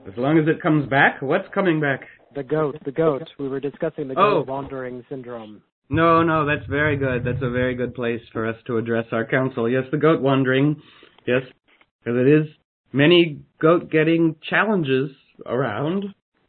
As long as it comes back. What's coming back? The goat. We were discussing the goat wandering syndrome. No, that's very good. That's a very good place for us to address our council. Yes, the goat wandering. Yes, because it is many goat-getting challenges around.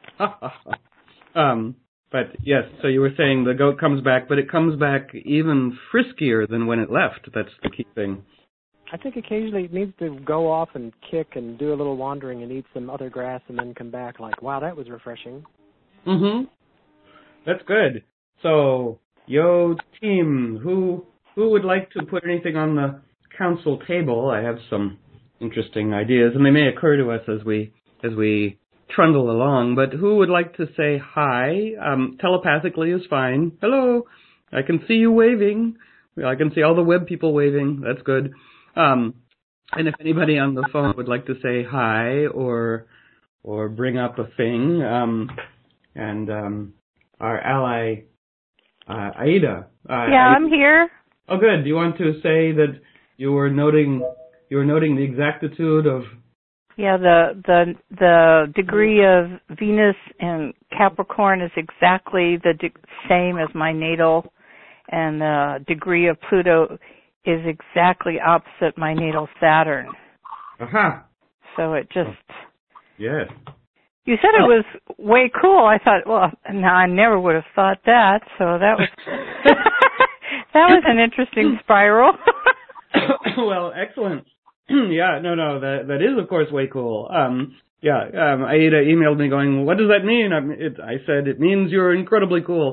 But yes, so you were saying the goat comes back, but it comes back even friskier than when it left. That's the key thing. I think occasionally it needs to go off and kick and do a little wandering and eat some other grass and then come back like, wow, that was refreshing. Mm-hmm. That's good. So, yo, team, who would like to put anything on the council table? I have some interesting ideas, and they may occur to us as we trundle along, but who would like to say hi? Telepathically is fine. Hello. I can see you waving. I can see all the web people waving. That's good. And if anybody on the phone would like to say hi or bring up a thing, and our ally Aida. I'm here. Oh, good. Do you want to say that you were noting the exactitude of? Yeah, the degree of Venus in Capricorn is exactly the same as my natal, and the degree of Pluto is exactly opposite my natal Saturn. Aha. So it just... Yes. You said it was way cool. I thought, well, no, I never would have thought that. So that was that was an interesting spiral. Well, excellent. Yeah, no, that is of course way cool. Aida emailed me going, what does that mean? I said, it means you're incredibly cool.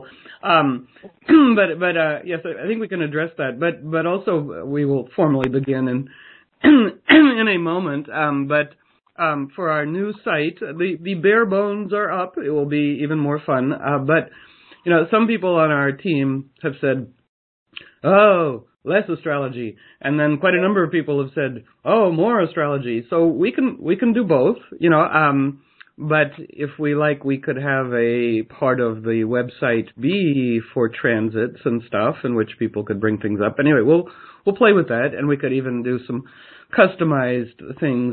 But yes, I think we can address that. But also we will formally begin in a moment. But for our new site, the bare bones are up. It will be even more fun. But some people on our team have said, oh, less astrology, and then quite a number of people have said, oh, more astrology. So we can do both, but if we like, we could have a part of the website be for transits and stuff in which people could bring things up. Anyway, we'll play with that, and we could even do some customized things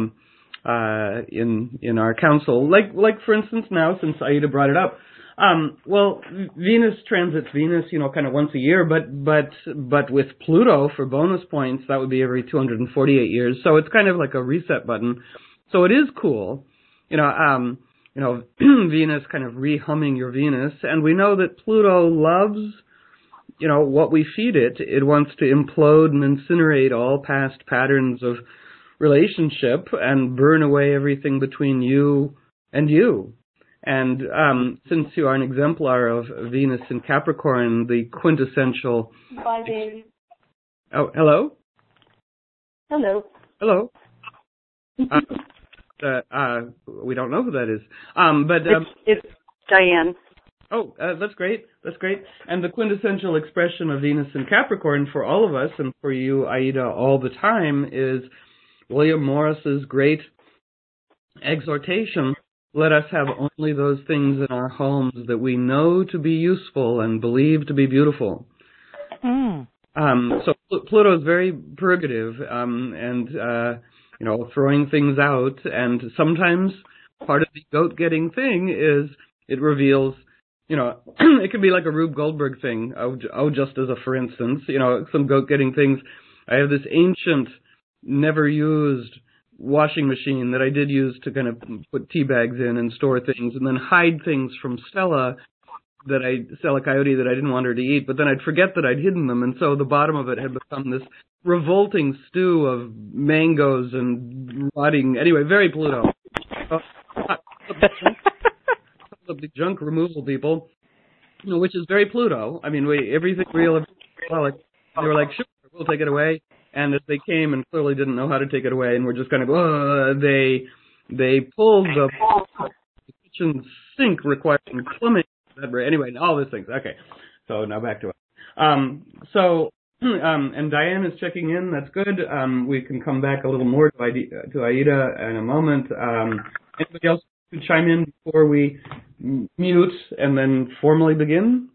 in our council, like for instance now, since Aida brought it up. Venus transits Venus, kind of once a year, but with Pluto for bonus points, that would be every 248 years. So it's kind of like a reset button. So it is cool, Venus kind of rehumming your Venus. And we know that Pluto loves, what we feed it. It wants to implode and incinerate all past patterns of relationship and burn away everything between you and you. And since you are an exemplar of Venus in Capricorn, the quintessential... Bye, baby. Oh, hello? Hello. Hello. We don't know who that is. It's Diane. Oh, that's great. That's great. And the quintessential expression of Venus in Capricorn for all of us, and for you, Aida, all the time, is William Morris's great exhortation: let us have only those things in our homes that we know to be useful and believe to be beautiful. Mm. So Pluto is very purgative, and throwing things out. And sometimes part of the goat-getting thing is it reveals, it can be like a Rube Goldberg thing. Just as a for instance, some goat-getting things. I have this ancient, never-used washing machine that I did use to kind of put tea bags in and store things and then hide things from Stella Coyote that I didn't want her to eat, but then I'd forget that I'd hidden them, and so the bottom of it had become this revolting stew of mangoes and rotting, anyway, very Pluto. The junk removal people, which is very Pluto. I mean, everything real, they were like, sure, we'll take it away. And as they came and clearly didn't know how to take it away, and were just kind of, they pulled the kitchen sink requiring plumbing. Anyway, all these things. Okay, so now back to it. And Diane is checking in. That's good. We can come back a little more to Aida in a moment. Anybody else to chime in before we mute and then formally begin?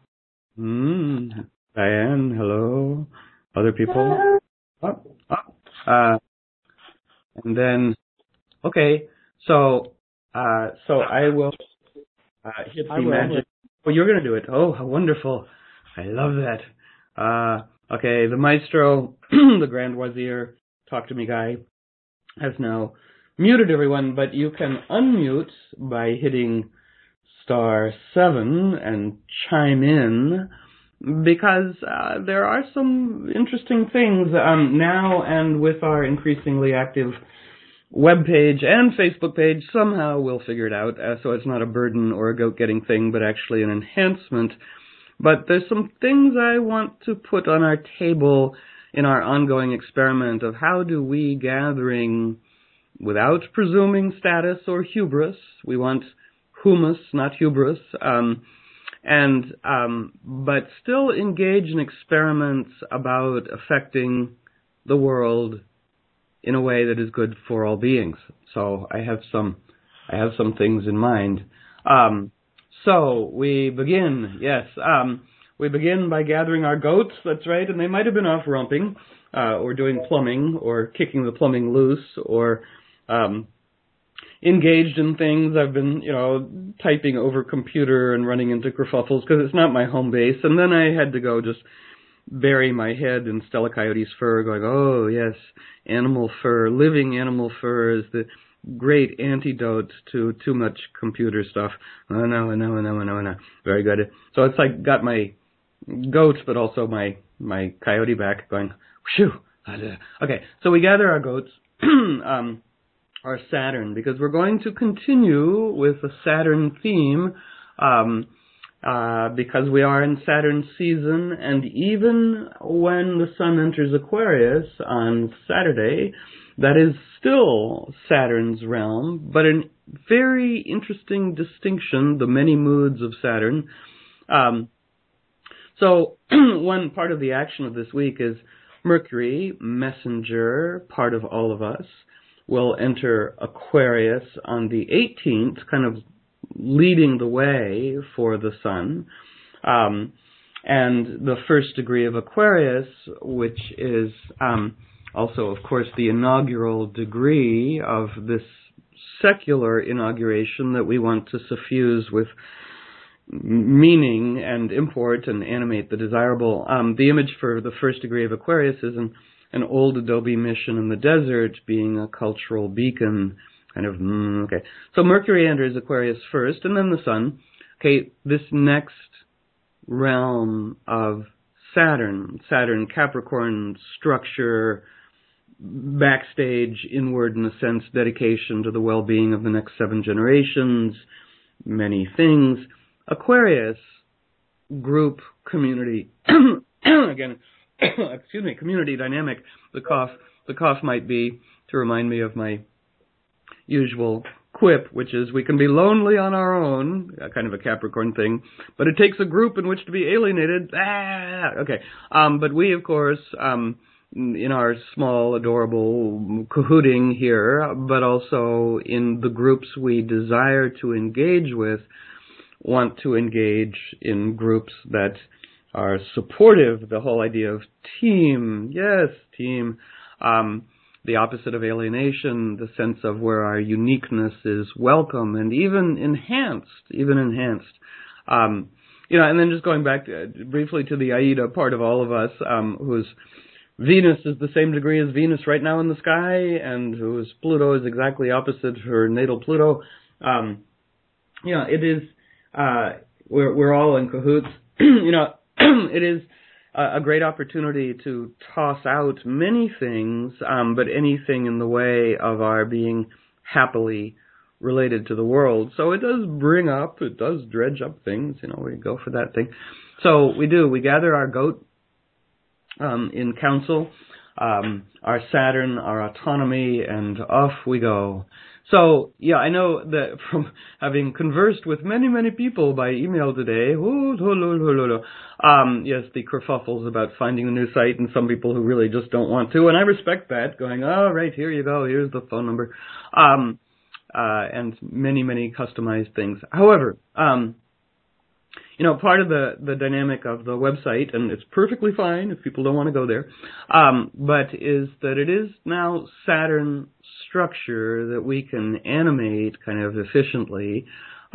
Diane, hello. Other people? And then, okay, so So I will hit the magic. Oh, you're going to do it. Oh, how wonderful. I love that. Okay, the maestro, the Grand Wazir, talk to me guy, has now muted everyone, but you can unmute by hitting *7 and chime in, because there are some interesting things now, and with our increasingly active webpage and Facebook page, somehow we'll figure it out, so it's not a burden or a goat-getting thing, but actually an enhancement. But there's some things I want to put on our table in our ongoing experiment of how do we, gathering without presuming status or hubris, we want humus, not hubris, but still engage in experiments about affecting the world in a way that is good for all beings. So I have some things in mind. So we begin, we begin by gathering our goats, that's right, and they might have been off romping, or doing plumbing, or kicking the plumbing loose, or engaged in things. I've been, typing over computer and running into kerfuffles because it's not my home base, and then I had to go just bury my head in Stella Coyote's fur, going, oh yes, animal fur, living animal fur is the great antidote to too much computer stuff. Oh no. Very good. So it's like got my goats, but also my coyote back going, whew. Okay, so we gather our goats, our Saturn, because we're going to continue with the Saturn theme, because we are in Saturn season, and even when the sun enters Aquarius on Saturday, that is still Saturn's realm, but a very interesting distinction, the many moods of Saturn. So one part of the action of this week is Mercury, messenger, part of all of us, will enter Aquarius on the 18th, kind of leading the way for the sun. And the first degree of Aquarius, which is also, of course, the inaugural degree of this secular inauguration that we want to suffuse with meaning and import and animate the desirable. The image for the first degree of Aquarius is an old adobe mission in the desert being a cultural beacon, kind of, okay. So Mercury enters Aquarius first, and then the sun. Okay, this next realm of Saturn, Capricorn structure, backstage, inward in a sense, dedication to the well-being of the next 7 generations, many things. Aquarius, group, community, again, excuse me, community dynamic. The cough might be to remind me of my usual quip, which is we can be lonely on our own, kind of a Capricorn thing, but it takes a group in which to be alienated. Okay. But we, of course, in our small, adorable cahooting here, but also in the groups we desire to engage with, want to engage in groups that are supportive, the whole idea of team. Yes, team. The opposite of alienation, the sense of where our uniqueness is welcome and even enhanced. And then just going back briefly to the Aida part of all of us, whose Venus is the same degree as Venus right now in the sky, and whose Pluto is exactly opposite her natal Pluto. It is, we're all in cahoots. It is a great opportunity to toss out many things, but anything in the way of our being happily related to the world. So it does dredge up things, we go for that thing. So we gather our goat in council, our Saturn, our autonomy, and off we go. So, I know that from having conversed with many, many people by email today, yes, the kerfuffles about finding the new site, and some people who really just don't want to, and I respect that, going, oh, right, here you go, here's the phone number, and many, many customized things. However, part of the dynamic of the website, and it's perfectly fine if people don't want to go there, but is that it is now Saturn structure that we can animate kind of efficiently.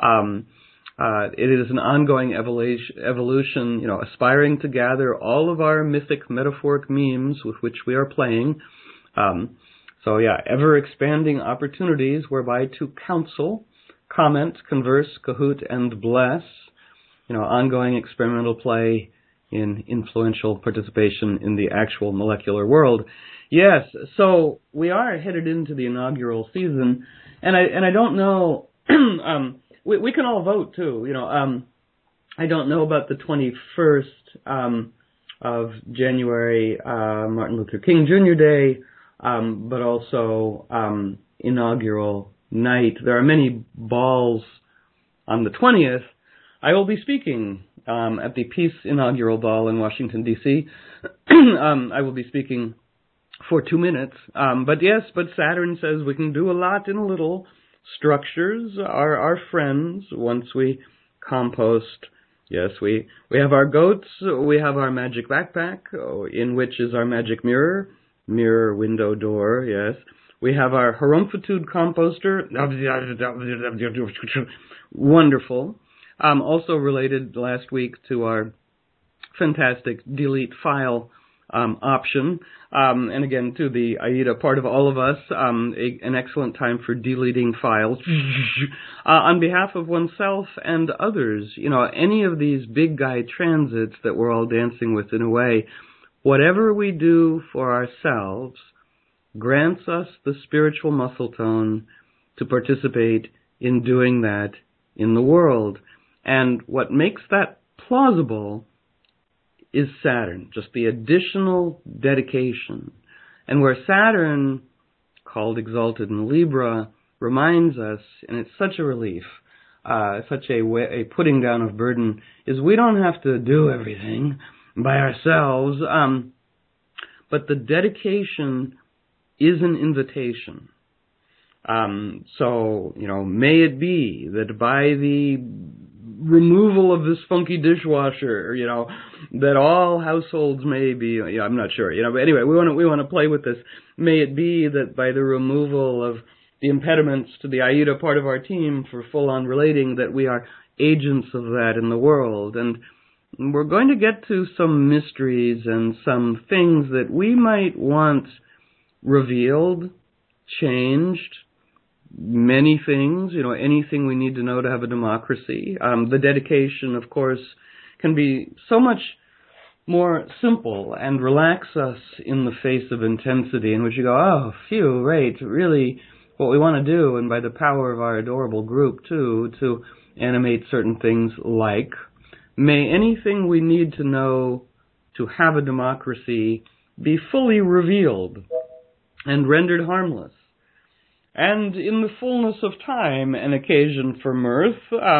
It is an ongoing evolution, aspiring to gather all of our mythic metaphoric memes with which we are playing. Ever expanding opportunities whereby to counsel, comment, converse, cahoot, and bless, ongoing experimental play in influential participation in the actual molecular world. Yes, so we are headed into the inaugural season, and I don't know, we can all vote too, I don't know about the 21st of January, Martin Luther King Jr. Day, but also inaugural night. There are many balls on the 20th. I will be speaking at the Peace Inaugural Ball in Washington, D.C. I will be speaking for 2 minutes. But Saturn says we can do a lot in a little. Structures are our friends once we compost. Yes, we have our goats, we have our magic backpack, in which is our magic mirror, window, door, yes. We have our Harumpitude composter, wonderful. Also related last week to our fantastic delete file option, and again to the AIDA part of all of us, an excellent time for deleting files on behalf of oneself and others. Any of these big guy transits that we're all dancing with in a way, whatever we do for ourselves grants us the spiritual muscle tone to participate in doing that in the world. And what makes that plausible is Saturn, just the additional dedication. And where Saturn, called exalted in Libra, reminds us, and it's such a relief, such a putting down of burden, is we don't have to do everything by ourselves, but the dedication is an invitation. May it be that by the removal of this funky dishwasher, that all households may be, I'm not sure, but anyway, we want to play with this. May it be that by the removal of the impediments to the AIDA part of our team for full-on relating, that we are agents of that in the world. And we're going to get to some mysteries and some things that we might want revealed, changed, many things, anything we need to know to have a democracy. The dedication, of course, can be so much more simple and relax us in the face of intensity, in which you go, oh, phew, right, really what we want to do, and by the power of our adorable group, too, to animate certain things like, may anything we need to know to have a democracy be fully revealed and rendered harmless. And in the fullness of time, an occasion for mirth,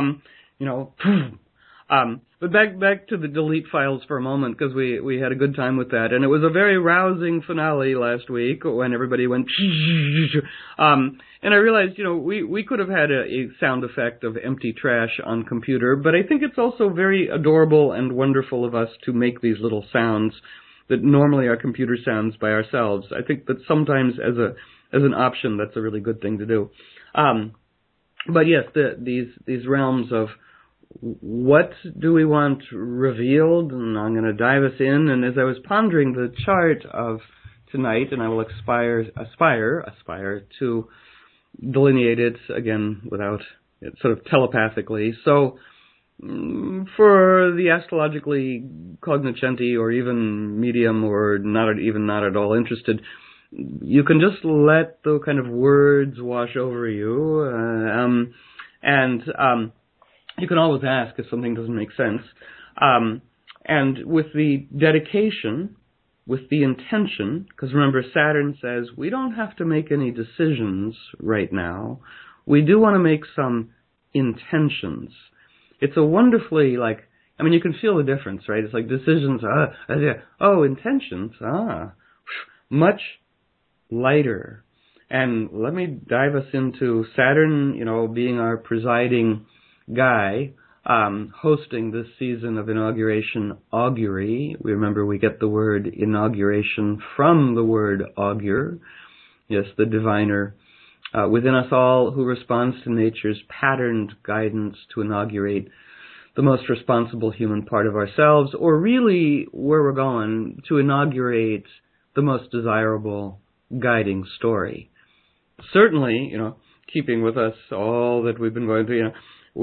but back to the delete files for a moment, because we had a good time with that, and it was a very rousing finale last week when everybody went, and I realized, we could have had a sound effect of empty trash on computer, but I think it's also very adorable and wonderful of us to make these little sounds that normally are computer sounds by ourselves. I think that sometimes as an option, that's a really good thing to do. But yes, these realms of what do we want revealed, and I'm going to dive us in. And as I was pondering the chart of tonight, and I will aspire to delineate it again without it sort of telepathically. So for the astrologically cognoscenti or even medium or not at all interested, you can just let the kind of words wash over you, and you can always ask if something doesn't make sense. And with the dedication, with the intention, because remember Saturn says we don't have to make any decisions right now. We do want to make some intentions. It's a wonderfully, you can feel the difference, right? It's like decisions, intentions, much lighter. And let me dive us into Saturn, being our presiding guy, hosting this season of inauguration augury. We remember we get the word inauguration from the word augur. Yes, the diviner within us all who responds to nature's patterned guidance to inaugurate the most responsible human part of ourselves, or really where we're going, to inaugurate the most desirable guiding story. Certainly, keeping with us all that we've been going through,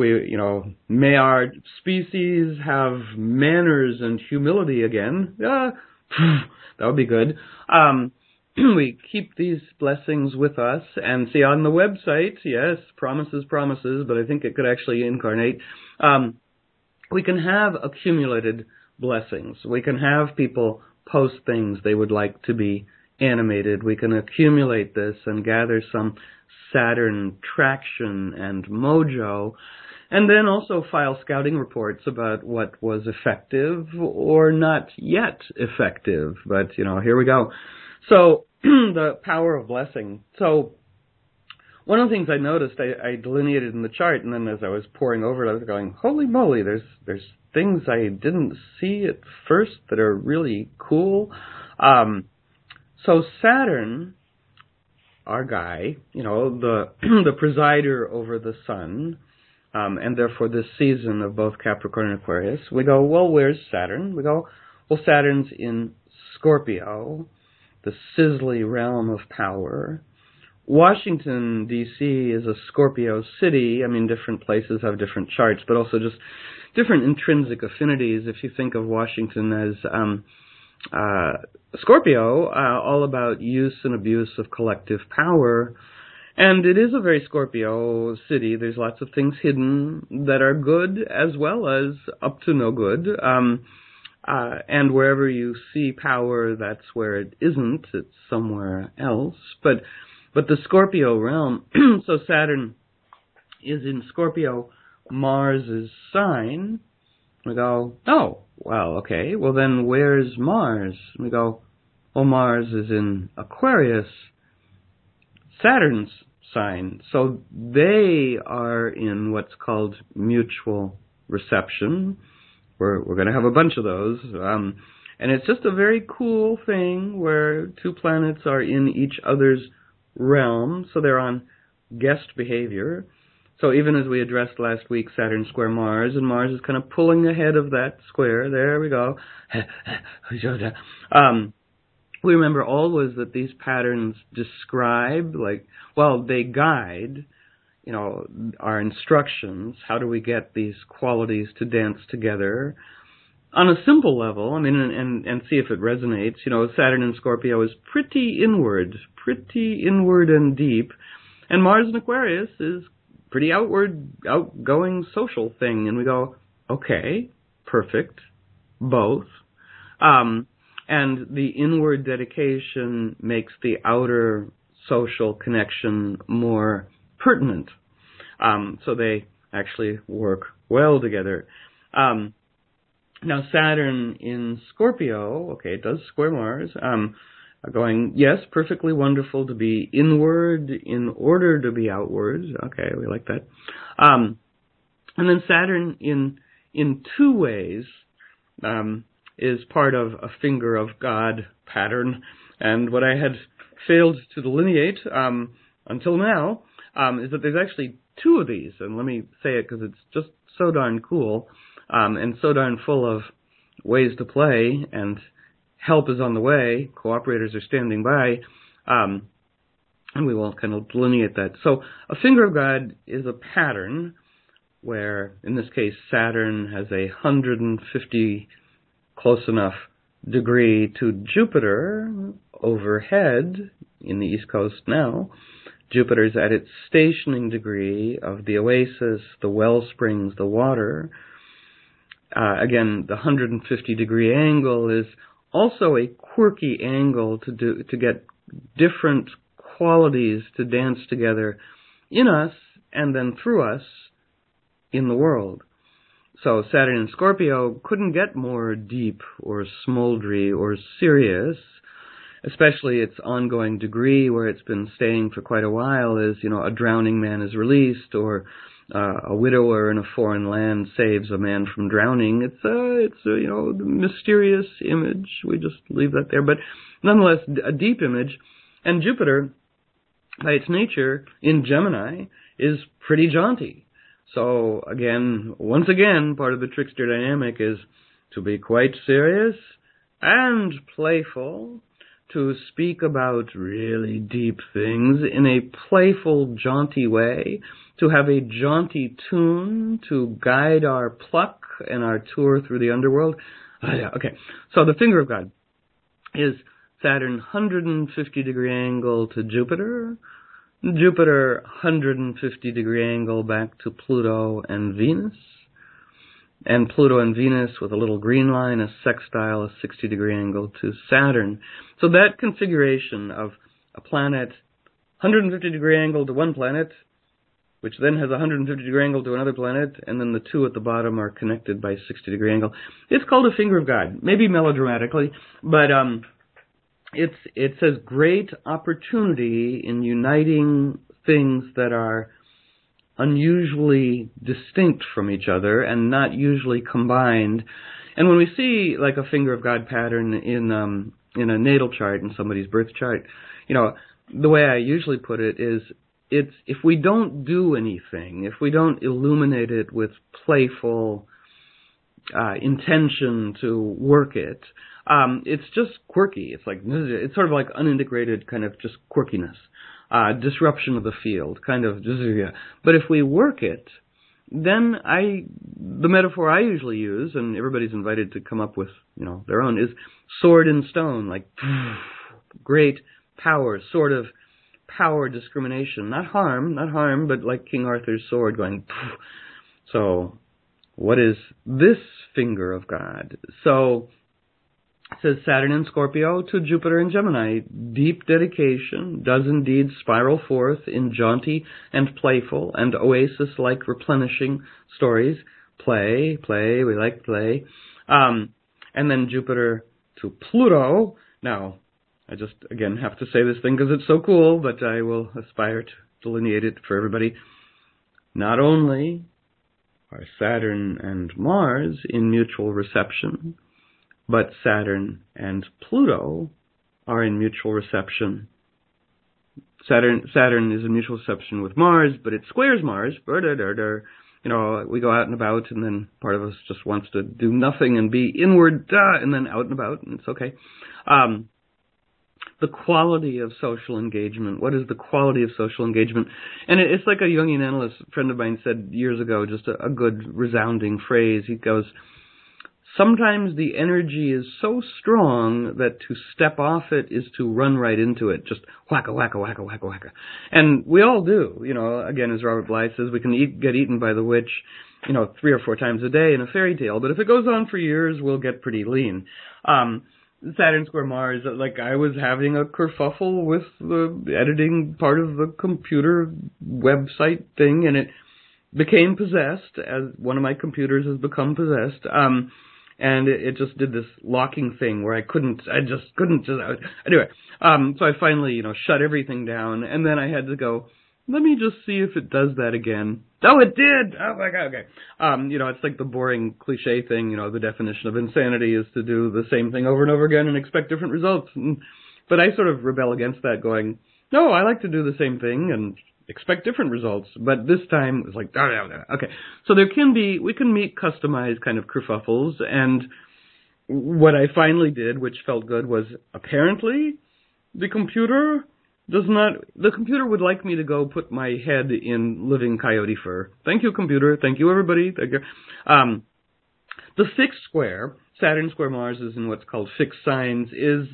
may our species have manners and humility again. That would be good. We keep these blessings with us, and see on the website, yes, promises, but I think it could actually incarnate. We can have accumulated blessings. We can have people post things they would like to be animated. We can accumulate this and gather some Saturn traction and mojo, and then also file scouting reports about what was effective or not yet effective. But, here we go. So, the power of blessing. So, one of the things I noticed, I delineated in the chart, and then as I was poring over it, I was going, holy moly, there's things I didn't see at first that are really cool. So Saturn, our guy, the presider over the sun, and therefore this season of both Capricorn and Aquarius, we go, well, where's Saturn? We go, well, Saturn's in Scorpio, the sizzly realm of power. Washington, D.C. is a Scorpio city. I mean, different places have different charts, but also just different intrinsic affinities. If you think of Washington as Scorpio, all about use and abuse of collective power. And it is a very Scorpio city. There's lots of things hidden that are good as well as up to no good. And wherever you see power, that's where it isn't. It's somewhere else. But the Scorpio realm, so Saturn is in Scorpio, Mars' sign. We go, oh, well, okay, well then where's Mars? We go, well, Mars is in Aquarius, Saturn's sign. So they are in what's called mutual reception. We're going to have a bunch of those. And it's just a very cool thing where two planets are in each other's realm, so they're on guest behavior. So even as we addressed last week Saturn square Mars, and Mars is kind of pulling ahead of that square, there we go. We remember always that these patterns describe, they guide, our instructions. How do we get these qualities to dance together? On a simple level, and see if it resonates. Saturn in Scorpio is pretty inward and deep, and Mars in Aquarius is pretty outgoing, social thing. And we go, okay, perfect, both. And the inward dedication makes the outer social connection more pertinent. So they actually work well together. Now Saturn in Scorpio, okay, it does square Mars, going, yes, perfectly wonderful to be inward in order to be outward. Okay, we like that. And then Saturn in two ways is part of a finger of God pattern. And what I had failed to delineate until now is that there's actually two of these. And let me say it because it's just so darn cool. And so darn full of ways to play, and help is on the way. Cooperators are standing by, and we will kind of delineate that. So a finger of God is a pattern where, in this case, Saturn has 150 close enough degree to Jupiter overhead in the East Coast now. Jupiter's at its stationing degree of the oasis, the well springs, the water. Again, the 150 degree angle is also a quirky angle to get different qualities to dance together in us and then through us in the world. So Saturn in Scorpio couldn't get more deep or smoldery or serious, especially its ongoing degree where it's been staying for quite a while is, a drowning man is released, or a widower in a foreign land saves a man from drowning. It's a mysterious image. We just leave that there, but nonetheless a deep image. And Jupiter, by its nature, in Gemini, is pretty jaunty. So once again, part of the trickster dynamic is to be quite serious and playful, to speak about really deep things in a playful, jaunty way, to have a jaunty tune to guide our pluck and our tour through the underworld. Okay, so the finger of God is Saturn 150-degree angle to Jupiter, Jupiter 150-degree angle back to Pluto and Venus, and Pluto and Venus with a little green line, a sextile, a 60-degree angle to Saturn. So that configuration of a planet 150-degree angle to one planet, which then has a 150-degree angle to another planet, and then the two at the bottom are connected by a 60-degree angle. It's called a finger of God, maybe melodramatically, but it says great opportunity in uniting things that are unusually distinct from each other and not usually combined. And when we see like a finger of God pattern in a natal chart, in somebody's birth chart, the way I usually put it is, it's if we don't do anything, if we don't illuminate it with playful intention to work it, it's just quirky. It's sort of like unintegrated kind of just quirkiness, disruption of the field, kind of. But if we work it, then the metaphor I usually use, and everybody's invited to come up with their own, is sword and stone, like great power, sort of power discrimination, not harm, but like King Arthur's sword going. So, what is this finger of God? So, it says Saturn in Scorpio to Jupiter in Gemini. Deep dedication does indeed spiral forth in jaunty and playful and oasis-like replenishing stories. Play, we like play. And then Jupiter to Pluto. Now, I just, again, have to say this thing because it's so cool, but I will aspire to delineate it for everybody. Not only are Saturn and Mars in mutual reception, but Saturn and Pluto are in mutual reception. Saturn is in mutual reception with Mars, but it squares Mars. We go out and about, and then part of us just wants to do nothing and be inward, and then out and about, and it's okay. The quality of social engagement. What is the quality of social engagement? And it's like a Jungian analyst friend of mine said years ago, just a good resounding phrase. He goes, sometimes the energy is so strong that to step off it is to run right into it. Just whacka, whacka, whacka, whacka, whacka. And we all do. Again, as Robert Bly says, we can get eaten by the witch, 3 or 4 times a day in a fairy tale. But if it goes on for years, we'll get pretty lean. Saturn square Mars, like I was having a kerfuffle with the editing part of the computer website thing, and it became possessed, as one of my computers has become possessed. And it just did this locking thing where I just couldn't. Anyway, so I finally, shut everything down, and then I had to go, let me just see if it does that again. Oh, it did! Oh my God, okay. It's like the boring cliche thing, the definition of insanity is to do the same thing over and over again and expect different results. But I sort of rebel against that, going, no, I like to do the same thing and expect different results. But this time, it's like, okay. So we can meet customized kind of kerfuffles, and what I finally did, which felt good, was apparently the computer would like me to go put my head in living coyote fur. Thank you, computer. Thank you, everybody. Thank you. The fixed square, Saturn square Mars is in what's called fixed signs, is,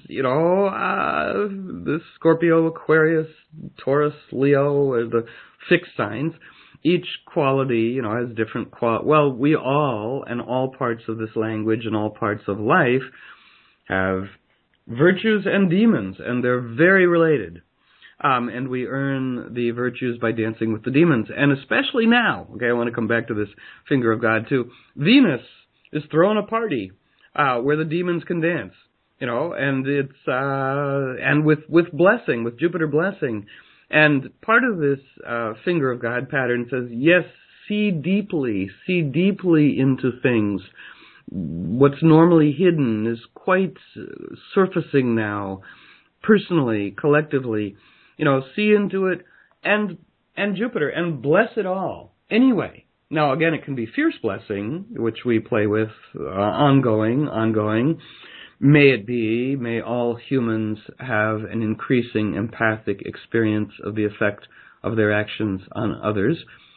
the Scorpio, Aquarius, Taurus, Leo, the fixed signs. Each quality, has different we all, and all parts of this language and all parts of life, have virtues and demons, and they're very related. And we earn the virtues by dancing with the demons. And especially now, okay, I want to come back to this finger of God too. Venus is throwing a party, where the demons can dance, and it's, and with Jupiter blessing. And part of this, finger of God pattern says, yes, see deeply into things. What's normally hidden is quite surfacing now, personally, collectively. See into it, and Jupiter, and bless it all. Anyway, now again, it can be fierce blessing, which we play with ongoing. May all humans have an increasing empathic experience of the effect of their actions on others.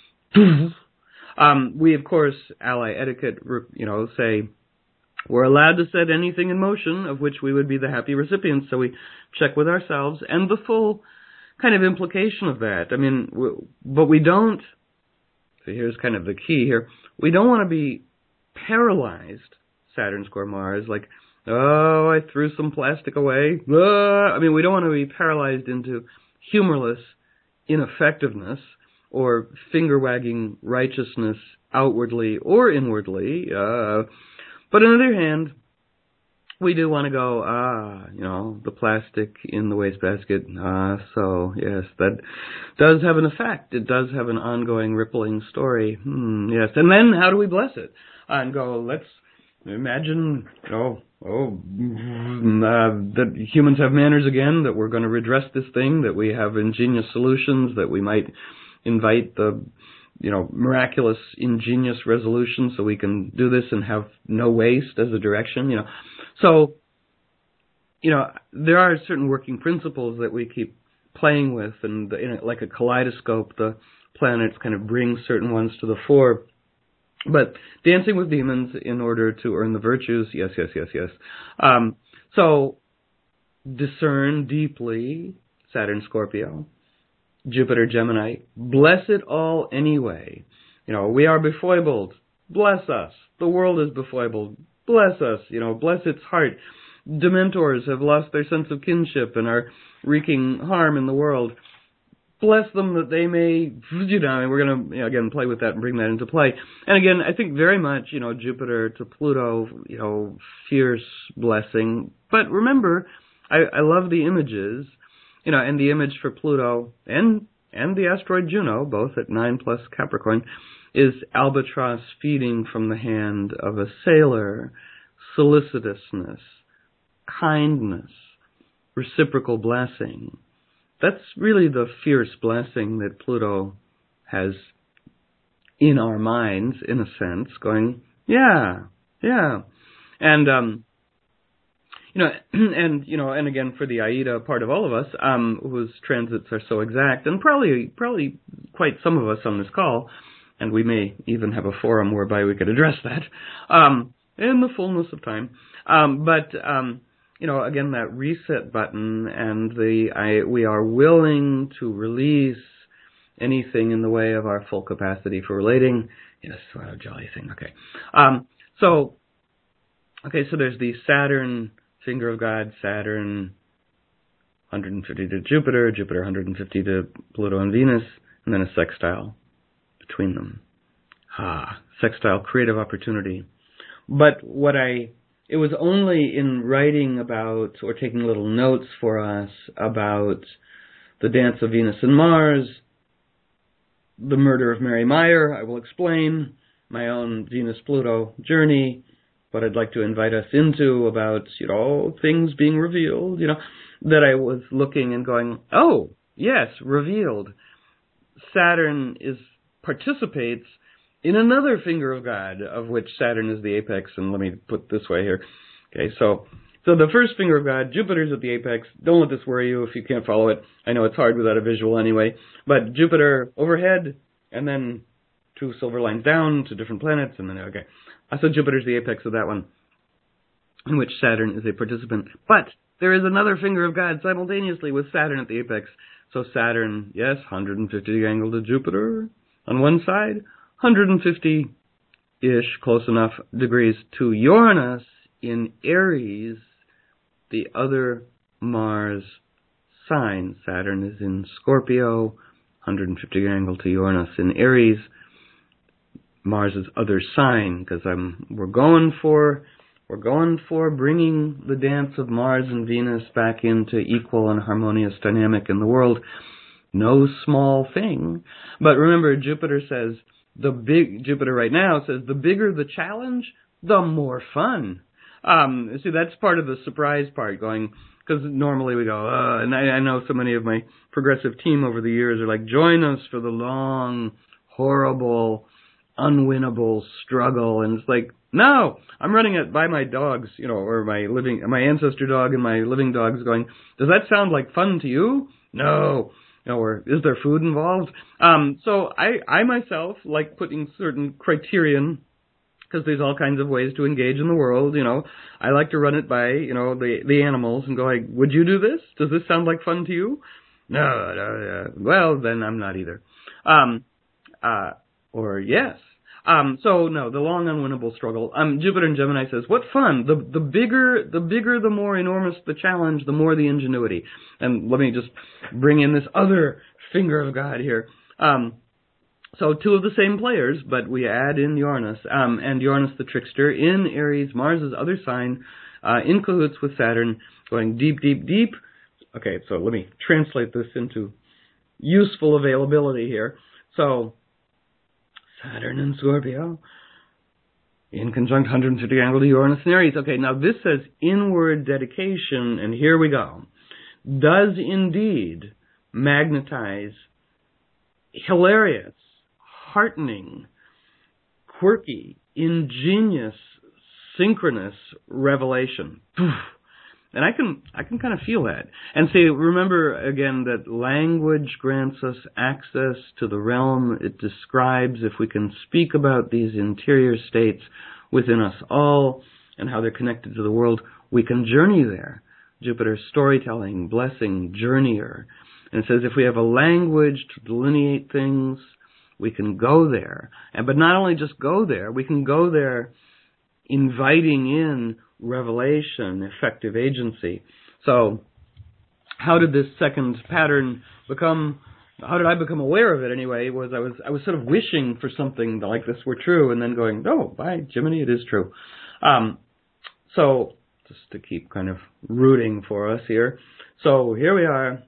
We, of course, ally etiquette, say we're allowed to set anything in motion of which we would be the happy recipients, so we check with ourselves and the full kind of implication of that. I mean, but we don't, so here's kind of the key here, we don't want to be paralyzed, Saturn square Mars, like, oh, I threw some plastic away. We don't want to be paralyzed into humorless ineffectiveness or finger-wagging righteousness outwardly or inwardly. But on the other hand, we do want to go, the plastic in the wastebasket. So, yes, that does have an effect. It does have an ongoing, rippling story. Yes. And then how do we bless it? And go, let's imagine, that humans have manners again, that we're going to redress this thing, that we have ingenious solutions, that we might invite the, miraculous, ingenious resolution so we can do this and have no waste as a direction, So, there are certain working principles that we keep playing with, and like a kaleidoscope, the planets kind of bring certain ones to the fore. But dancing with demons in order to earn the virtues, yes. So, discern deeply, Saturn Scorpio, Jupiter Gemini, bless it all anyway. We are befoibled, bless us. The world is befoibled, bless us. Bless its heart. Dementors have lost their sense of kinship and are wreaking harm in the world. Bless them that they may, we're going to, again, play with that and bring that into play. And again, I think very much, Jupiter to Pluto, fierce blessing. But remember, I love the images, and the image for Pluto and the asteroid Juno, both at 9+ Capricorn, is albatross feeding from the hand of a sailor, solicitousness, kindness, reciprocal blessing. That's really the fierce blessing that Pluto has in our minds, in a sense, going, yeah. And, and again, for the Aida part of all of us, whose transits are so exact, and probably quite some of us on this call, and we may even have a forum whereby we could address that, in the fullness of time. Again, that reset button and we are willing to release anything in the way of our full capacity for relating. Yes, what a jolly thing. Okay. So there's the Saturn, finger of God, Saturn 150 to Jupiter, Jupiter 150 to Pluto and Venus, and then a sextile between them. Sextile, creative opportunity. But it was only in writing about, or taking little notes for us about the dance of Venus and Mars, the murder of Mary Meyer, I will explain my own Venus-Pluto journey, what I'd like to invite us into about, things being revealed, that I was looking and going, oh, yes, revealed. Saturn participates in another finger of God, of which Saturn is the apex, and let me put it this way here. Okay, so the first finger of God, Jupiter's at the apex. Don't let this worry you if you can't follow it. I know it's hard without a visual anyway. But Jupiter overhead, and then 2 silver lines down to different planets, and then, okay. So Jupiter's the apex of that one, in which Saturn is a participant. But there is another finger of God simultaneously with Saturn at the apex. So Saturn, yes, 150 angle to Jupiter on one side, 150-ish, close enough, degrees to Uranus in Aries, the other Mars sign. Saturn is in Scorpio, 150 angle to Uranus in Aries, Mars's other sign, because we're going for bringing the dance of Mars and Venus back into equal and harmonious dynamic in the world. No small thing. But remember, Jupiter says, Jupiter right now says the bigger the challenge, the more fun. See, that's part of the surprise part going, because normally we go, and I know so many of my progressive team over the years are like, join us for the long, horrible, unwinnable struggle. And it's like, no, I'm running it by my dogs, or my ancestor dog and my living dogs going, does that sound like fun to you? No. Or is there food involved? So I myself like putting certain criterion, because there's all kinds of ways to engage in the world, I like to run it by, the animals and go like, would you do this? Does this sound like fun to you? No, well, then I'm not either. Or yes. So no, the long unwinnable struggle. Jupiter in Gemini says, what fun! The bigger, the more enormous the challenge, the more the ingenuity. And let me just bring in this other finger of God here. So two of the same players, but we add in Uranus, and Uranus the trickster in Aries, Mars's other sign, in cahoots with Saturn, going deep, deep, deep. Okay, so let me translate this into useful availability here. So, Saturn in Scorpio, in conjunct 150 angle to Uranus and Aries. Okay, now this says inward dedication, and here we go. Does indeed magnetize hilarious, heartening, quirky, ingenious, synchronous revelation. And I can kind of feel that. And see, remember again that language grants us access to the realm it describes. If we can speak about these interior states within us all and how they're connected to the world, we can journey there. Jupiter, storytelling, blessing, journeyer. And it says if we have a language to delineate things, we can go there. But not only just go there, we can go there inviting in revelation, effective agency. So, how did this second pattern how did I become aware of it anyway, was I was sort of wishing for something like this were true, and then going, oh, by Jiminy, it is true. So, just to keep kind of rooting for us here. So, here we are,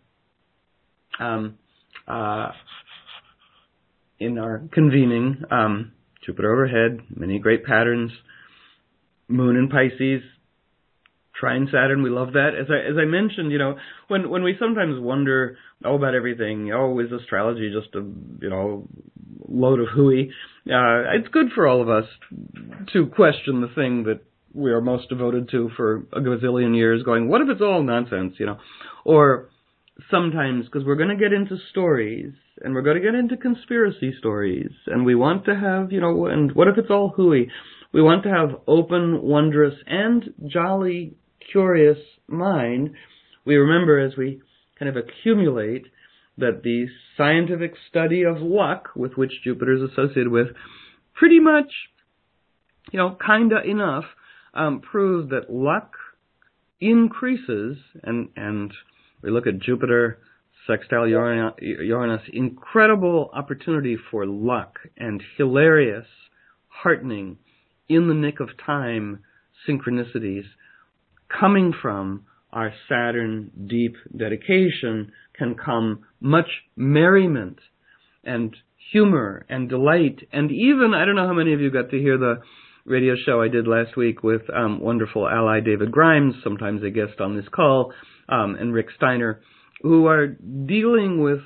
in our convening, Jupiter overhead, many great patterns, Moon in Pisces, trine Saturn, we love that. As I mentioned, when we sometimes wonder about everything, is astrology just a load of hooey? It's good for all of us to question the thing that we are most devoted to for a gazillion years, going, what if it's all nonsense, Or sometimes, because we're going to get into stories, and we're going to get into conspiracy stories, and we want to have, and what if it's all hooey? We want to have open, wondrous, and jolly, curious mind. We remember as we kind of accumulate that the scientific study of luck, with which Jupiter is associated with, pretty much, kinda enough, proves that luck increases, and we look at Jupiter, sextile Uranus, incredible opportunity for luck and hilarious, heartening, in the nick of time synchronicities coming from our Saturn deep dedication can come much merriment and humor and delight. And even, I don't know how many of you got to hear the radio show I did last week with wonderful ally David Grimes, sometimes a guest on this call, and Rick Steiner, who are dealing with,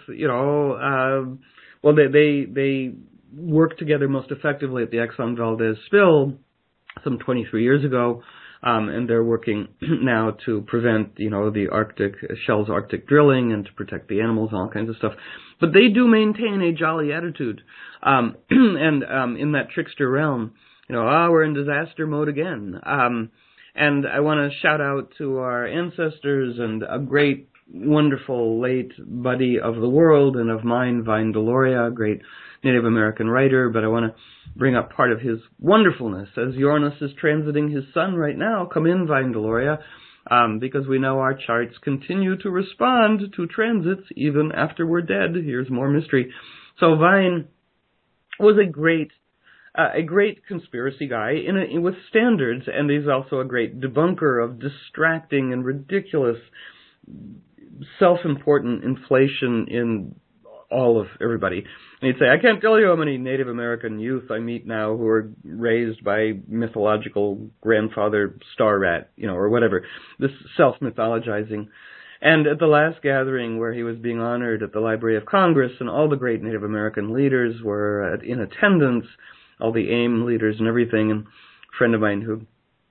they worked together most effectively at the Exxon Valdez spill some 23 years ago, and they're working now to prevent, Shell's Arctic drilling and to protect the animals and all kinds of stuff. But they do maintain a jolly attitude, and in that trickster realm, we're in disaster mode again. And I want to shout out to our ancestors and a great, wonderful late buddy of the world and of mine, Vine Deloria, a great Native American writer, but I want to bring up part of his wonderfulness as Uranus is transiting his sun right now. Come in, Vine Deloria, because we know our charts continue to respond to transits even after we're dead. Here's more mystery. So Vine was a great conspiracy guy with standards, and he's also a great debunker of distracting and ridiculous self-important inflation in all of everybody. And he'd say, I can't tell you how many Native American youth I meet now who are raised by mythological grandfather Star Rat, or whatever, this self-mythologizing. And at the last gathering where he was being honored at the Library of Congress, and all the great Native American leaders were in attendance, all the AIM leaders and everything, and a friend of mine who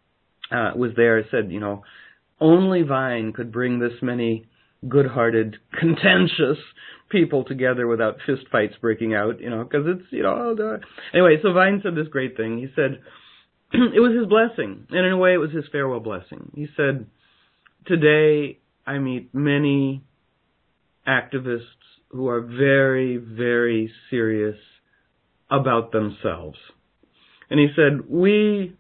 was there said, only Vine could bring this many good-hearted, contentious people together without fistfights breaking out, because it's, Anyway, so Vine said this great thing. He said, it was his blessing, and in a way it was his farewell blessing. He said, today I meet many activists who are very, very serious about themselves. And he said, we,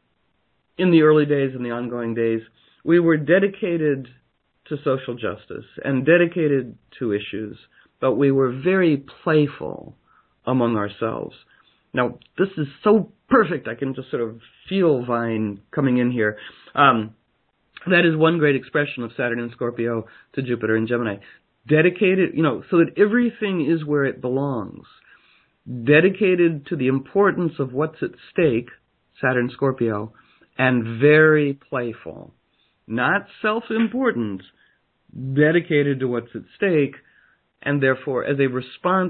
in the early days and the ongoing days, we were dedicated to social justice and dedicated to issues, but we were very playful among ourselves. Now, this is so perfect. I can just sort of feel Vine coming in here. That is one great expression of Saturn in Scorpio to Jupiter in Gemini. Dedicated, so that everything is where it belongs. Dedicated to the importance of what's at stake, Saturn Scorpio, and very playful. Not self-important, dedicated to what's at stake, and therefore as a response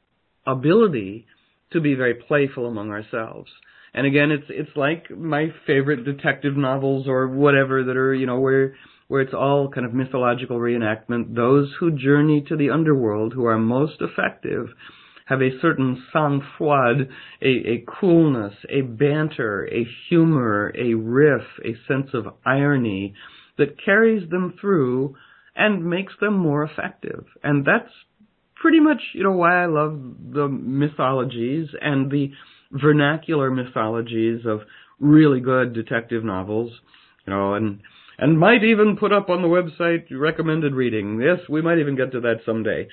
ability to be very playful among ourselves. And again, it's like my favorite detective novels or whatever that are, where it's all kind of mythological reenactment. Those who journey to the underworld, who are most effective, have a certain sang-froid, a coolness, a banter, a humor, a riff, a sense of irony that carries them through and makes them more effective. And that's pretty much, why I love the mythologies and the vernacular mythologies of really good detective novels, and might even put up on the website recommended reading. Yes, we might even get to that someday.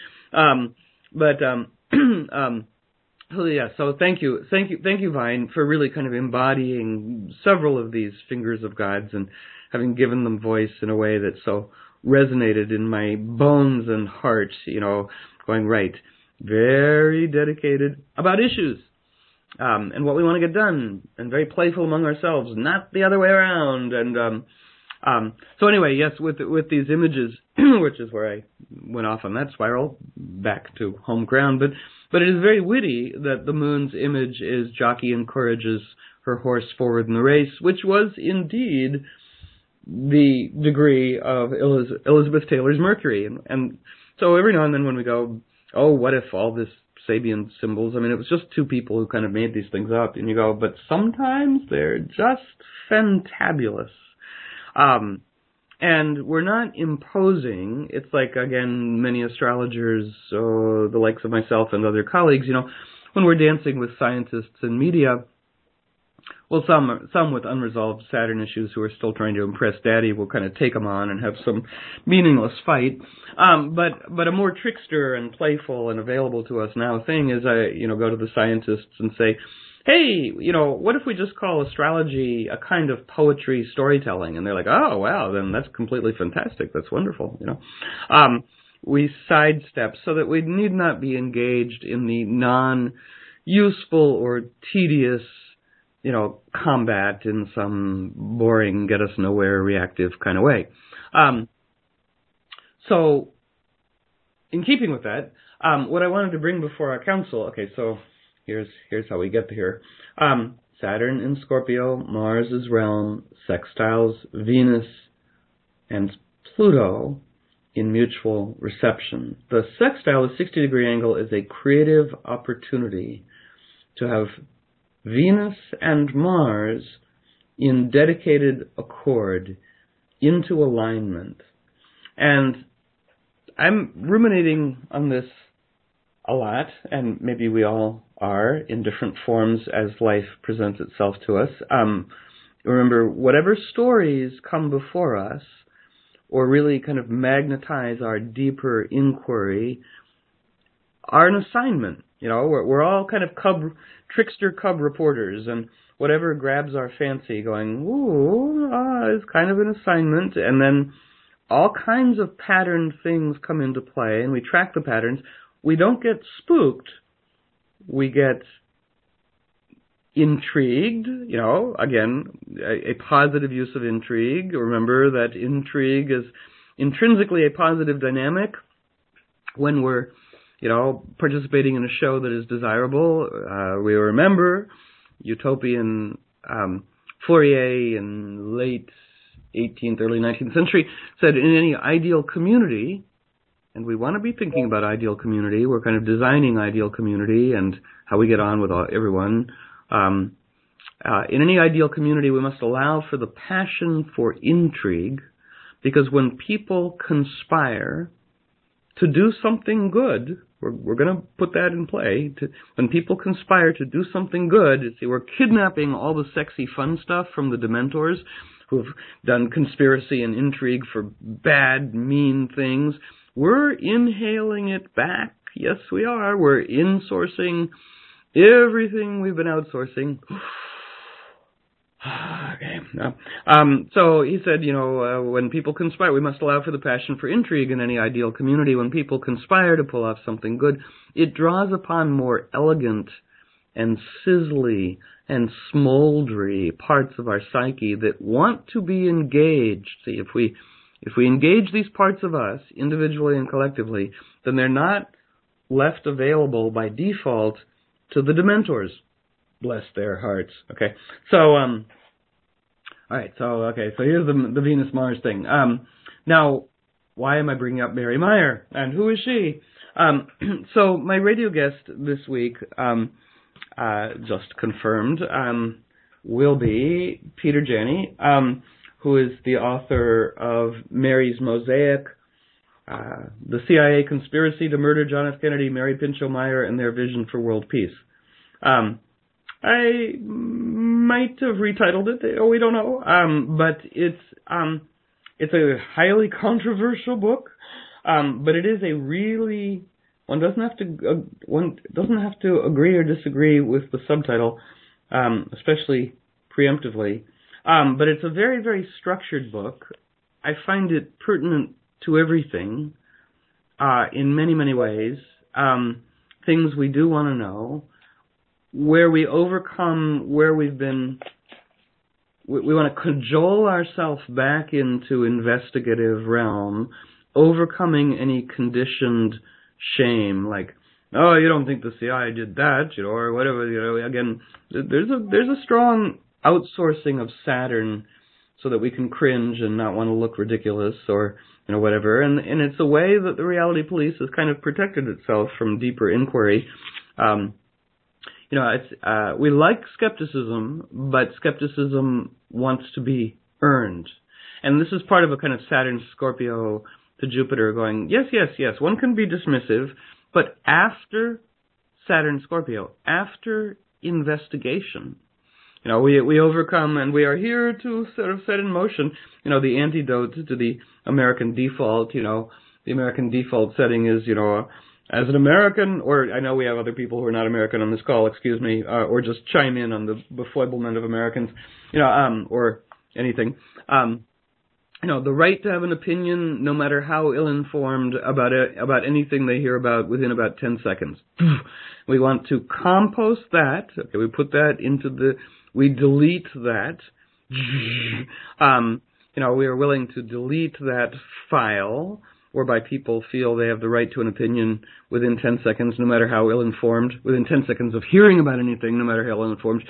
So thank you, Vine, for really kind of embodying several of these fingers of gods and having given them voice in a way that so resonated in my bones and heart, going right, very dedicated about issues. And what we want to get done, and very playful among ourselves, not the other way around. And so anyway, yes, with these images, which is where I went off on that spiral, back to home ground. But it is very witty that the moon's image is Jockey encourages her horse forward in the race, which was indeed the degree of Elizabeth Taylor's Mercury. And so every now and then when we go, oh, what if all this Sabian symbols, it was just two people who kind of made these things up, and you go, but sometimes they're just fantabulous. And we're not imposing. It's like, again, many astrologers, the likes of myself and other colleagues, when we're dancing with scientists and media, well, some with unresolved Saturn issues who are still trying to impress Daddy will kind of take them on and have some meaningless fight. But a more trickster and playful and available to us now thing is I, go to the scientists and say, hey, what if we just call astrology a kind of poetry storytelling? And they're like, oh, wow, then that's completely fantastic. That's wonderful, We sidestep so that we need not be engaged in the non-useful or tedious combat in some boring, get-us-nowhere reactive kind of way. So, in keeping with that, what I wanted to bring before our council, okay, so here's how we get to here. Saturn in Scorpio, Mars' realm, sextiles Venus and Pluto in mutual reception. The sextile, a 60-degree angle, is a creative opportunity to have Venus and Mars in dedicated accord into alignment. And I'm ruminating on this a lot, and maybe we all are in different forms as life presents itself to us. Remember, whatever stories come before us or really kind of magnetize our deeper inquiry are an assignment. We're all kind of trickster cub reporters, and whatever grabs our fancy going, ooh, is kind of an assignment, and then all kinds of patterned things come into play, and we track the patterns. we don't get spooked. We get intrigued, again, a positive use of intrigue. Remember that intrigue is intrinsically a positive dynamic when we're, participating in a show that is desirable. We remember utopian Fourier in late 18th, early 19th century said in any ideal community, and we want to be thinking about ideal community, we're kind of designing ideal community and how we get on with everyone. In any ideal community, we must allow for the passion for intrigue, because when people conspire to do something good, we're going to put that in play. When people conspire to do something good, see, we're kidnapping all the sexy fun stuff from the Dementors, who've done conspiracy and intrigue for bad, mean things. We're inhaling it back. Yes, we are. We're insourcing everything we've been outsourcing. Okay. So he said, when people conspire, we must allow for the passion for intrigue in any ideal community. When people conspire to pull off something good, it draws upon more elegant and sizzly and smoldery parts of our psyche that want to be engaged. See, if we engage these parts of us, individually and collectively, then they're not left available by default to the Dementors. Bless their hearts. Okay. So, all right. So here's the Venus-Mars thing. Now, why am I bringing up Mary Meyer? And who is she? So my radio guest this week, just confirmed, will be Peter Janney, who is the author of Mary's Mosaic, the CIA Conspiracy to Murder John F. Kennedy, Mary Pinchot Meyer, and Their Vision for World Peace. I might have retitled it. We don't know. But it's a highly controversial book. But it is a really, one doesn't have to agree or disagree with the subtitle, especially preemptively. But it's a very, very structured book. I find it pertinent to everything, in many, many ways. Things we do want to know, where we overcome where we've been. We want to cajole ourselves back into investigative realm, overcoming any conditioned shame, like, oh, you don't think the CIA did that, or whatever, again, there's a strong outsourcing of Saturn so that we can cringe and not want to look ridiculous or, whatever. And it's a way that the reality police has kind of protected itself from deeper inquiry. We like skepticism, but skepticism wants to be earned. And this is part of a kind of Saturn Scorpio to Jupiter going, yes, one can be dismissive, but after Saturn Scorpio, after investigation, we overcome, and we are here to sort of set in motion, the antidote to the American default. The American default setting is, as an American, or I know we have other people who are not American on this call, excuse me, or just chime in on the befoiblement of Americans, or anything. The right to have an opinion, no matter how ill-informed about anything they hear about within about 10 seconds. We want to compost that. Okay, we put that we delete that. We are willing to delete that file whereby people feel they have the right to an opinion within 10 seconds, no matter how ill-informed, within 10 seconds of hearing about anything, no matter how ill-informed.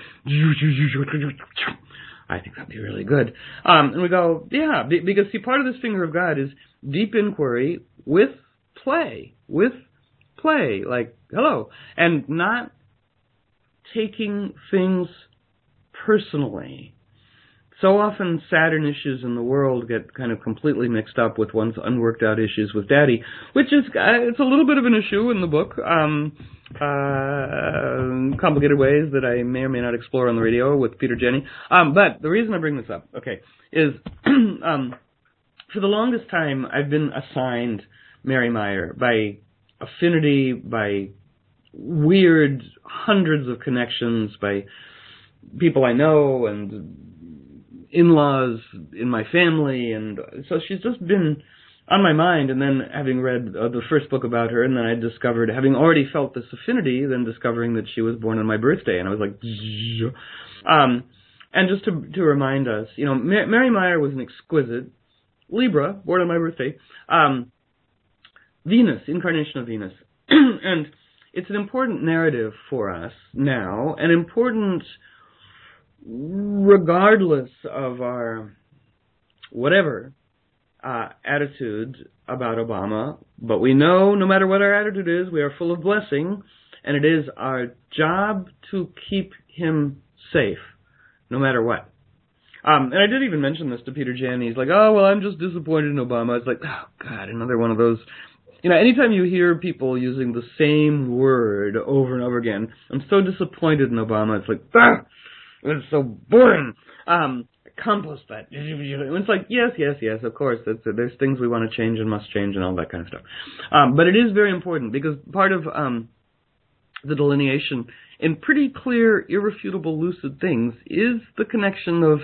I think that'd be really good. And we go, yeah, because see, part of this finger of God is deep inquiry with play, like, hello, and not taking things personally. So often Saturn issues in the world get kind of completely mixed up with one's unworked out issues with Daddy, which is, it's a little bit of an issue in the book, complicated ways that I may or may not explore on the radio with Peter Janney. But the reason I bring this up, is, for the longest time I've been assigned Mary Meyer by affinity, by weird hundreds of connections, by people I know and in-laws in my family, and so she's just been on my mind, and then having read the first book about her, and then I discovered, having already felt this affinity, then discovering that she was born on my birthday, and I was like, and just to remind us, Mary Meyer was an exquisite Libra, born on my birthday, Venus, incarnation of Venus, and it's an important narrative for us now, and important regardless of our whatever attitude about Obama, but we know no matter what our attitude is, we are full of blessing, and it is our job to keep him safe, no matter what. And I did even mention this to Peter Janney. He's like, oh, well, I'm just disappointed in Obama. It's like, oh, God, another one of those. Anytime you hear people using the same word over and over again, I'm so disappointed in Obama. It's like, it's so boring. Compost that. It's like, yes, of course. There's things we want to change and must change and all that kind of stuff. But it is very important because part of the delineation in pretty clear, irrefutable, lucid things is the connection of,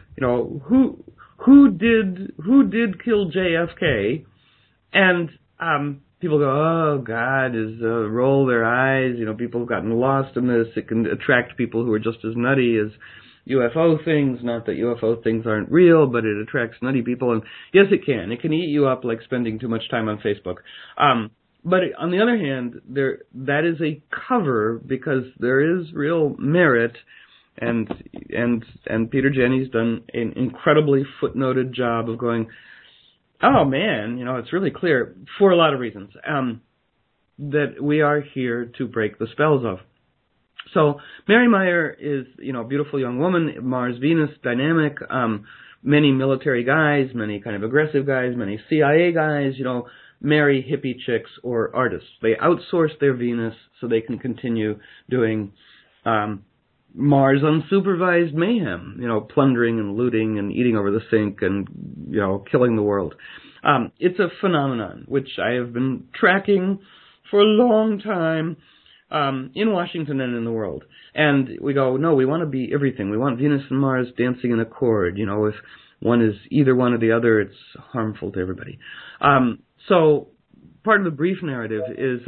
who did kill JFK, and people go, oh, God, roll their eyes. People have gotten lost in this. It can attract people who are just as nutty as UFO things. Not that UFO things aren't real, but it attracts nutty people. And yes, it can. It can eat you up like spending too much time on Facebook. But on the other hand, that is a cover because there is real merit, and Peter Janney's done an incredibly footnoted job of going, oh man, it's really clear for a lot of reasons that we are here to break the spells of. So Mary Meyer is, a beautiful young woman, Mars-Venus dynamic, many military guys, many kind of aggressive guys, many CIA guys, marry hippie chicks or artists. They outsource their Venus so they can continue doing Mars unsupervised mayhem, plundering and looting and eating over the sink and, killing the world. It's a phenomenon which I have been tracking for a long time in Washington and in the world. And we go, no, we want to be everything. We want Venus and Mars dancing in accord. If one is either one or the other, it's harmful to everybody. So part of the brief narrative is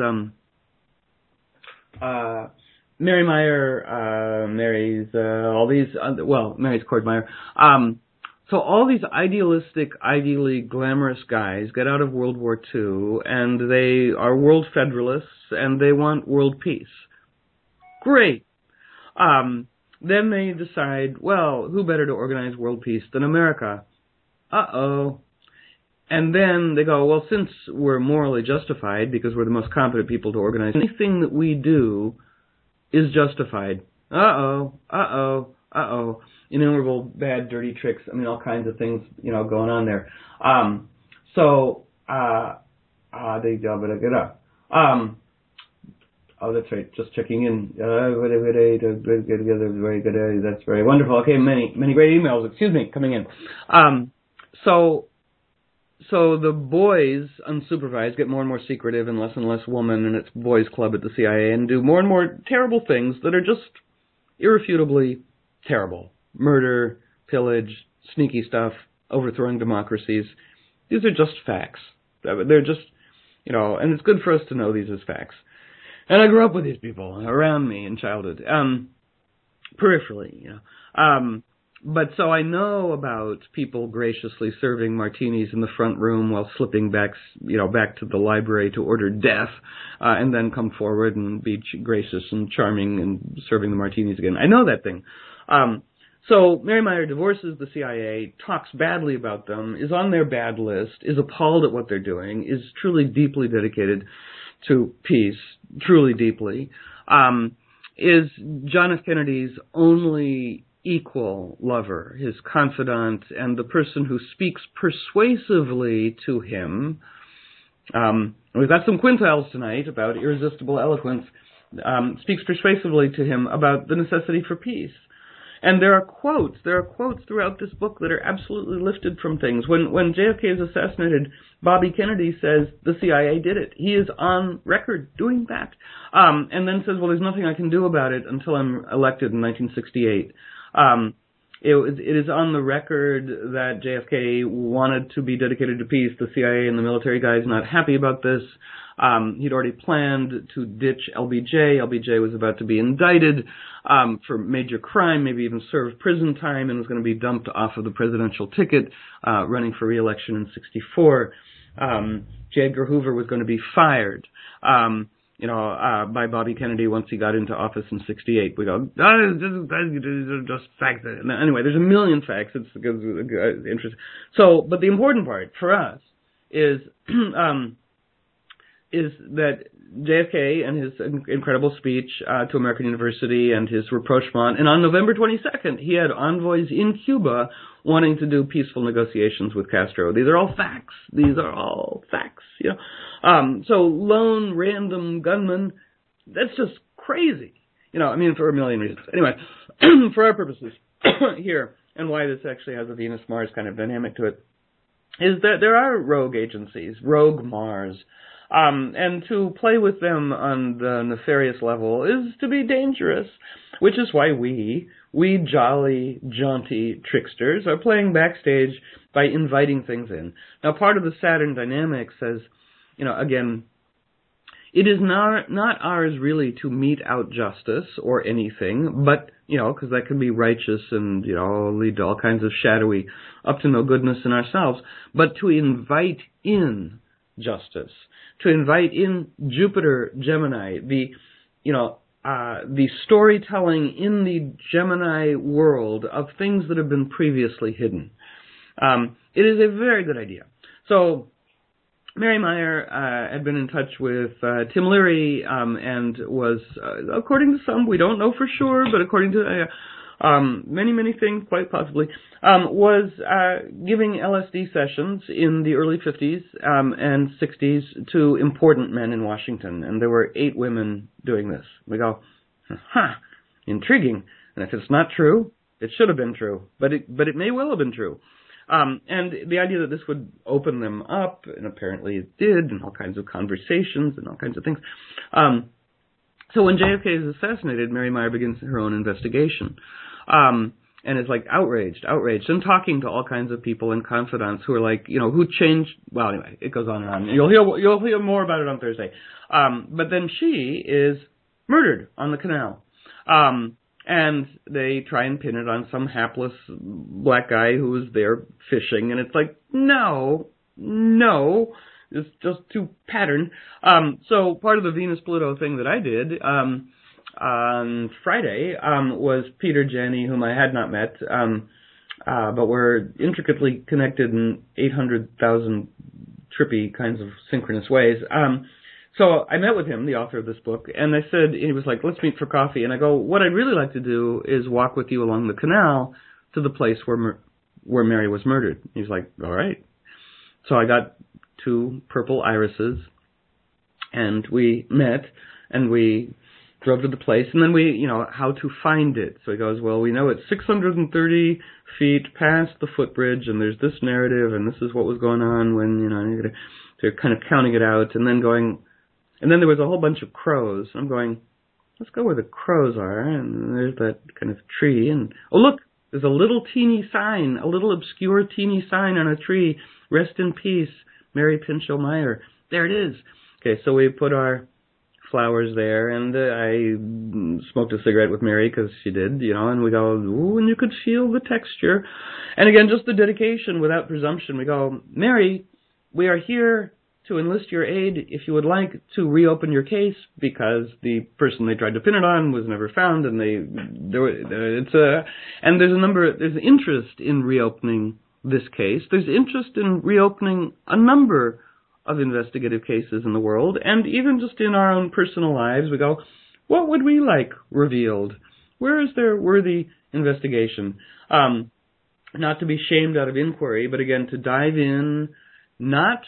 Mary Meyer marries all these, marries Cord Meyer. So all these idealistic, Ivy League, glamorous guys get out of World War II, and they are world federalists, and they want world peace. Great. Then they decide, well, who better to organize world peace than America? Uh-oh. And then they go, well, since we're morally justified, because we're the most competent people to organize, anything that we do is justified. Uh-oh. Innumerable bad, dirty tricks. All kinds of things, going on there. That's right. Just checking in. Very good. That's very wonderful. Okay, many great emails. Coming in. So the boys, unsupervised, get more and more secretive and less woman, and it's boys' club at the CIA, and do more and more terrible things that are just irrefutably terrible. Murder, pillage, sneaky stuff, overthrowing democracies. These are just facts. They're just, and it's good for us to know these as facts. And I grew up with these people around me in childhood, peripherally, But so I know about people graciously serving martinis in the front room while slipping back to the library to order death, and then come forward and be gracious and charming and serving the martinis again. I know that thing. So Mary Meyer divorces the CIA, talks badly about them, is on their bad list, is appalled at what they're doing, is truly deeply dedicated to peace, truly deeply, is John F. Kennedy's only equal lover, his confidant, and the person who speaks persuasively to him. We've got some quintiles tonight about irresistible eloquence. Speaks persuasively to him about the necessity for peace. And there are quotes throughout this book that are absolutely lifted from things. When JFK is assassinated, Bobby Kennedy says the CIA did it. He is on record doing that. And then says, well, there's nothing I can do about it until I'm elected in 1968. it is on the record that JFK wanted to be dedicated to peace. The CIA and the military guys not happy about this. He'd already planned to ditch LBJ. LBJ was about to be indicted for major crime, maybe even serve prison time, and was going to be dumped off of the presidential ticket, running for re-election in '64. J. Edgar Hoover was going to be fired. By Bobby Kennedy once he got into office in '68. We go, just facts. Anyway, there's a million facts. It's interesting. So, but the important part for us is that JFK and his incredible speech to American University and his rapprochement, and on November 22nd, he had envoys in Cuba wanting to do peaceful negotiations with Castro. These are all facts. So lone random gunman, that's just crazy. For a million reasons. Anyway, for our purposes here, and why this actually has a Venus-Mars kind of dynamic to it, is that there are rogue agencies, rogue Mars, and to play with them on the nefarious level is to be dangerous, which is why we jolly, jaunty tricksters are playing backstage by inviting things in. Now, part of the Saturn dynamic says, again, it is not ours really to mete out justice or anything, but, because that can be righteous and, lead to all kinds of shadowy, up to no goodness in ourselves, but to invite in justice, to invite in Jupiter, Gemini, the storytelling in the Gemini world of things that have been previously hidden. It is a very good idea. So, Mary Meyer had been in touch with Tim Leary and was, according to some, we don't know for sure, but according to many things, quite possibly, was giving LSD sessions in the early 50s and 60s to important men in Washington, and there were 8 women doing this. We go, intriguing. And if it's not true, it should have been true, but it may well have been true. And the idea that this would open them up, and apparently it did, and all kinds of conversations and all kinds of things. So when JFK is assassinated, Mary Meyer begins her own investigation. And is like outraged, and talking to all kinds of people and confidants who are like, who changed. Well, anyway, it goes on and on. You'll hear more about it on Thursday. But then she is murdered on the canal. And they try and pin it on some hapless black guy who was there fishing, and it's like, no, it's just too pattern. So part of the Venus-Pluto thing that I did on Friday was Peter Janney, whom I had not met, but we're intricately connected in 800,000 trippy kinds of synchronous ways. So I met with him, the author of this book, and I said, he was like, let's meet for coffee. And I go, what I'd really like to do is walk with you along the canal to the place where Mary was murdered. He's like, all right. So I got 2 purple irises, and we met, and we drove to the place, and then we, how to find it. So he goes, well, we know it's 630 feet past the footbridge, and there's this narrative, and this is what was going on when, they're kind of counting it out, and then going, and then there was a whole bunch of crows. I'm going, let's go where the crows are, and there's that kind of tree, and, oh, look, there's a little teeny sign, a little obscure teeny sign on a tree, rest in peace, Mary Pinchot Meyer. There it is. Okay, so we put our flowers there, and I smoked a cigarette with Mary because she did, and we go, ooh, and you could feel the texture. And again, just the dedication without presumption. We go, Mary, we are here to enlist your aid if you would like to reopen your case, because the person they tried to pin it on was never found, and there's interest in reopening this case. There's interest in reopening a number of investigative cases in the world, and even just in our own personal lives, we go, what would we like revealed? Where is there worthy investigation? Not to be shamed out of inquiry, but again, to dive in, not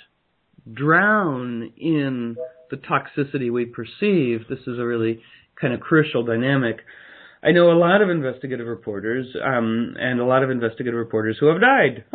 drown in the toxicity we perceive. This is a really kind of crucial dynamic. I know a lot of investigative reporters, and a lot of investigative reporters who have died.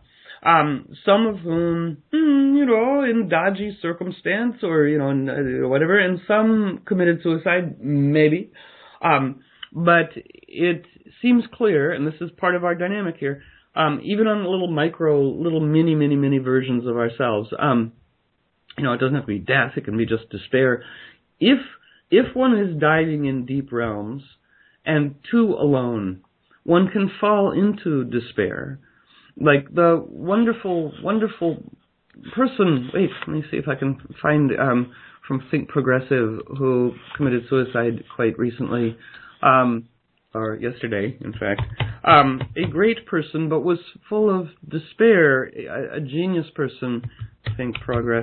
Some of whom, in dodgy circumstance or, whatever, and some committed suicide, maybe. But it seems clear, and this is part of our dynamic here, even on little mini versions of ourselves. It doesn't have to be death. It can be just despair. If one is diving in deep realms and too alone, one can fall into despair. Like the wonderful person. Wait, let me see if I can find from Think Progressive who committed suicide quite recently, or yesterday, in fact. A great person, but was full of despair. A genius person. Think Progress.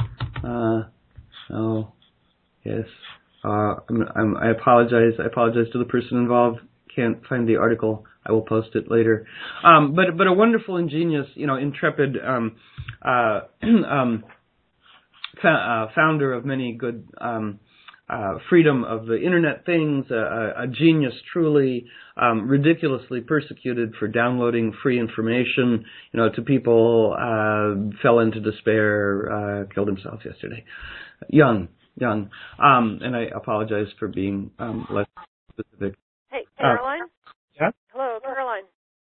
Oh, yes. I apologize. I apologize to the person involved. Can't find the article. I will post it later. But a wonderful, ingenious, intrepid founder of many good freedom of the internet things. A genius, truly, ridiculously persecuted for downloading free information. To people, fell into despair, killed himself yesterday. Young. And I apologize for being less specific. Hey, Caroline? Yeah? Hello, Caroline.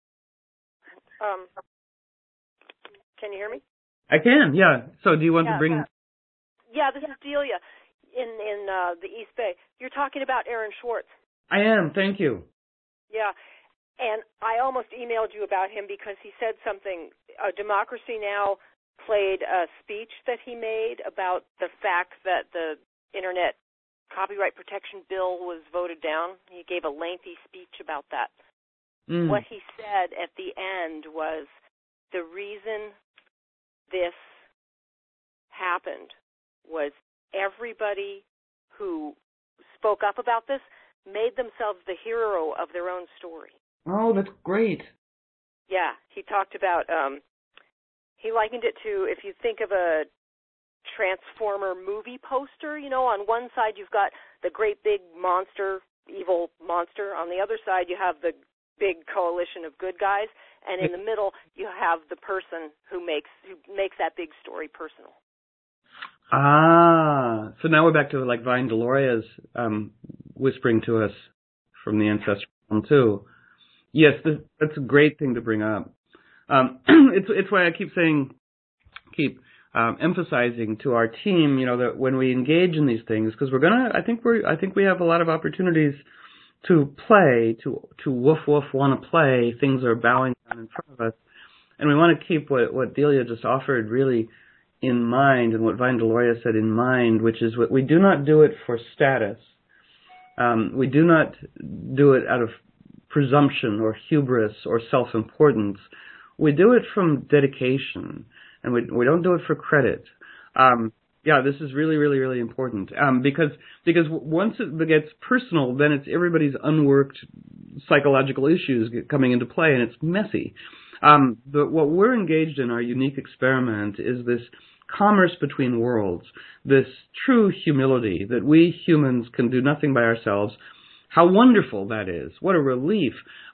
Can you hear me? I can, yeah. So do you want to bring... Yeah, this is Delia in the East Bay. You're talking about Aaron Swartz. I am, thank you. Yeah, and I almost emailed you about him because he said something. Democracy Now! Played a speech that he made about the fact that the Internet Copyright Protection Bill was voted down. He gave a lengthy speech about that. What he said at the end was the reason this happened was everybody who spoke up about this made themselves the hero of their own story. Oh, that's great. Yeah, he talked about, he likened it to, if you think of a Transformer movie poster, on one side you've got the great big monster, evil monster. On the other side you have the big coalition of good guys, and in the middle you have the person who makes that big story personal. Ah, so now we're back to like Vine Deloria's whispering to us from the ancestral realm too. Yes, that's a great thing to bring up. It's why I keep emphasizing to our team, that when we engage in these things, because I think we have a lot of opportunities to play, to woof want to play. Things are bowing down in front of us, and we want to keep what Delia just offered really in mind, and what Vine Deloria said in mind, which is we do not do it for status. We do not do it out of presumption or hubris or self-importance. We do it from dedication, and we don't do it for credit. This is really, really, really important, because once it gets personal, then it's everybody's unworked psychological issues coming into play, and it's messy. But what we're engaged in, our unique experiment, is this commerce between worlds, this true humility that we humans can do nothing by ourselves. How wonderful that is. What a relief.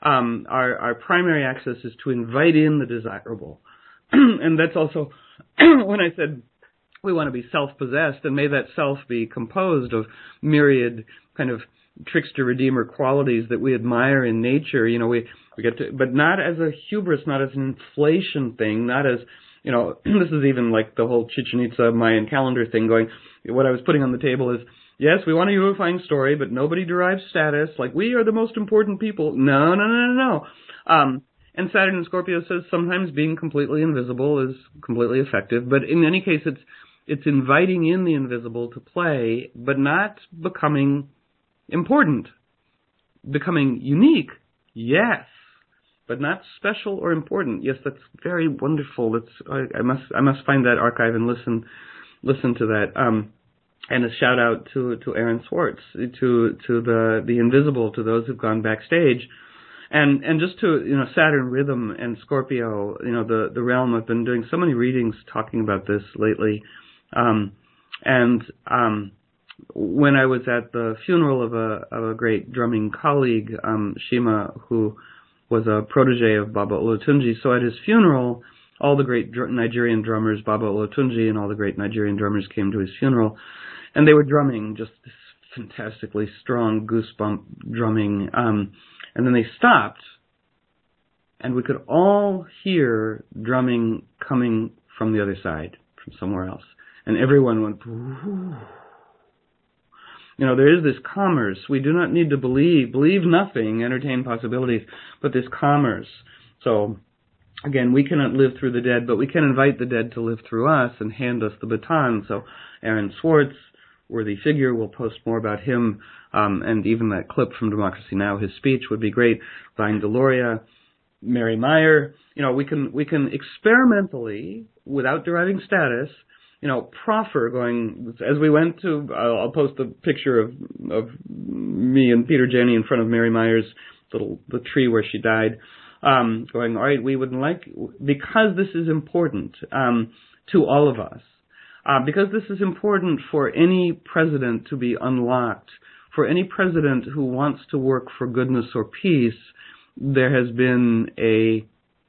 Our primary access is to invite in the desirable. And that's also when I said we want to be self-possessed, and may that self be composed of myriad kind of trickster redeemer qualities that we admire in nature. We get to, but not as a hubris, not as an inflation thing, not as, this is even like the whole Chichen Itza Mayan calendar thing going. What I was putting on the table is, yes, we want a unifying story, but nobody derives status. Like, we are the most important people. No. And Saturn in Scorpio says sometimes being completely invisible is completely effective, but in any case, it's inviting in the invisible to play, but not becoming important. Becoming unique, yes, but not special or important. Yes, that's very wonderful. I must find that archive and listen to that. And a shout out to Aaron Swartz, to the invisible, to those who've gone backstage, and just to Saturn rhythm and Scorpio, the realm. I've been doing so many readings talking about this lately, when I was at the funeral of a great drumming colleague, Shima, who was a protege of Baba Olatunji. So at his funeral, all the great Nigerian drummers, Baba Olatunji and all the great Nigerian drummers came to his funeral, and they were drumming just this fantastically strong goosebump drumming, and then they stopped, and we could all hear drumming coming from the other side, from somewhere else, and everyone went, "Ooh." You know, there is this commerce. We do not need to believe nothing, entertain possibilities, but this commerce. So, again, we cannot live through the dead, but we can invite the dead to live through us and hand us the baton. So, Aaron Swartz, worthy figure, we'll post more about him, and even that clip from Democracy Now!, his speech would be great. Vine Deloria, Mary Meyer. You know, we can experimentally, without deriving status, you know, proffer going, as we went to, I'll post a picture of me and Peter Janney in front of Mary Meyer's the tree where she died, going, all right, we would like, because this is important to all of us, because this is important for any president to be unlocked, for any president who wants to work for goodness or peace, there has been a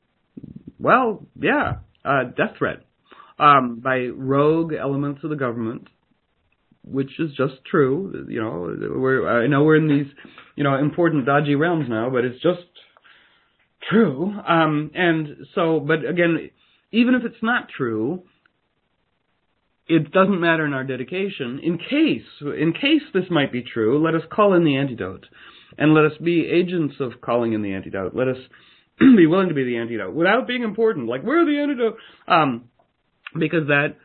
death threat by rogue elements of the government, which is just true. You know, I know we're in these, you know, important dodgy realms now, but it's just true. And so, but again, even if it's not true, it doesn't matter in our dedication. In case this might be true, let us call in the antidote, and let us be agents of calling in the antidote. Let us be willing to be the antidote without being important. Like, we're the antidote. Because that,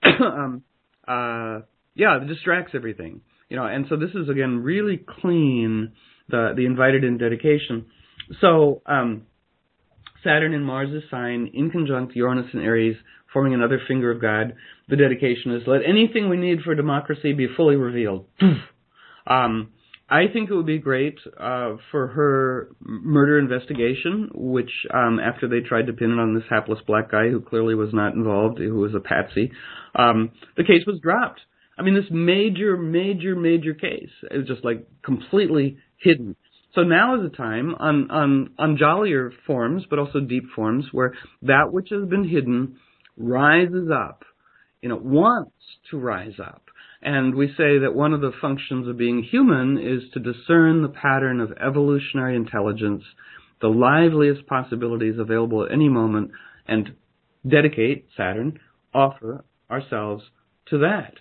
it distracts everything, you know. And so this is again really clean, the invited in dedication. So Saturn in Mars' sign, in conjunct Uranus and Aries, forming another finger of God. The dedication is, let anything we need for democracy be fully revealed. I think it would be great for her murder investigation, which after they tried to pin it on this hapless black guy who clearly was not involved, who was a patsy, the case was dropped. I mean, this major case is just like completely hidden. So now is the time on jollier forms, but also deep forms, where that which has been hidden rises up. You know, wants to rise up. And we say that one of the functions of being human is to discern the pattern of evolutionary intelligence, the liveliest possibilities available at any moment, and dedicate, Saturn, offer ourselves to that.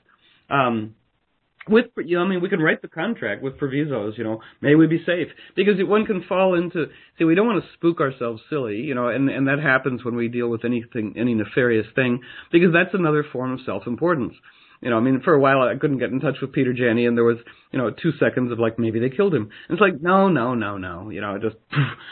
We can write the contract with provisos, you know, may we be safe. Because one can fall into, we don't want to spook ourselves silly, you know, and that happens when we deal with any nefarious thing, because that's another form of self-importance. You know, I mean, for a while I couldn't get in touch with Peter Janney, and there was, 2 seconds of like, maybe they killed him. And it's like, no, you know, just,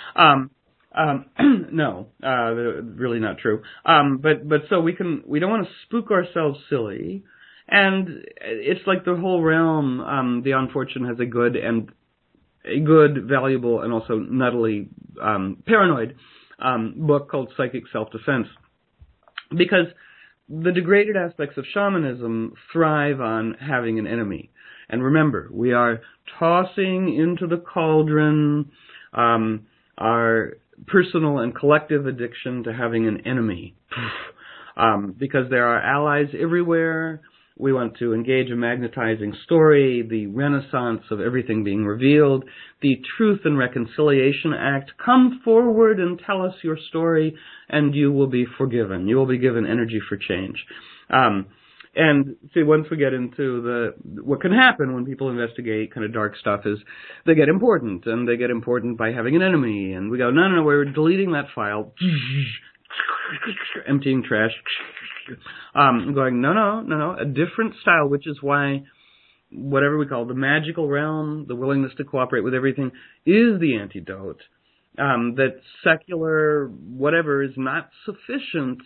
no, really not true. But so we don't want to spook ourselves silly. And it's like the whole realm, the unfortunate has a good, valuable, and also nuttily, paranoid, book called Psychic Self-Defense. Because the degraded aspects of shamanism thrive on having an enemy. And remember, we are tossing into the cauldron our personal and collective addiction to having an enemy. Because there are allies everywhere. We want to engage a magnetizing story, the renaissance of everything being revealed, the Truth and Reconciliation Act. Come forward and tell us your story, and you will be forgiven. You will be given energy for change. And see, once we get into what can happen when people investigate kind of dark stuff is they get important, and they get important by having an enemy. And we go, no, we're deleting that file, emptying trash. Going, no, a different style, which is why whatever we call the magical realm, the willingness to cooperate with everything, is the antidote. That secular whatever is not sufficient,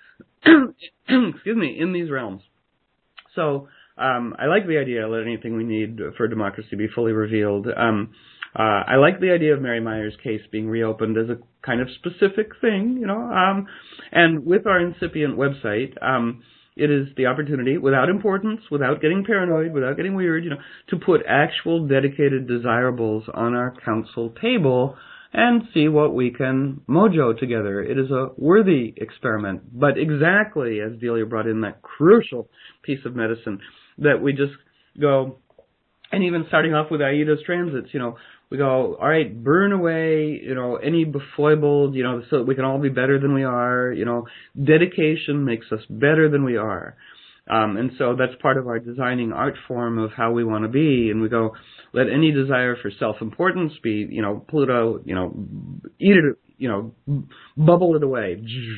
in these realms. So I like the idea, let anything we need for democracy be fully revealed. I like the idea of Mary Meyer's case being reopened as a kind of specific thing, and with our incipient website, it is the opportunity, without importance, without getting paranoid, without getting weird, to put actual dedicated desirables on our council table and see what we can mojo together. It is a worthy experiment, but exactly as Delia brought in that crucial piece of medicine, that we just go, And even starting off with Aida's transits, we go, all right, burn away, any befoibled, so that we can all be better than we are. Dedication makes us better than we are. And so that's part of our designing art form of how we want to be. And we go, let any desire for self-importance be, Pluto, eat it, bubble it away.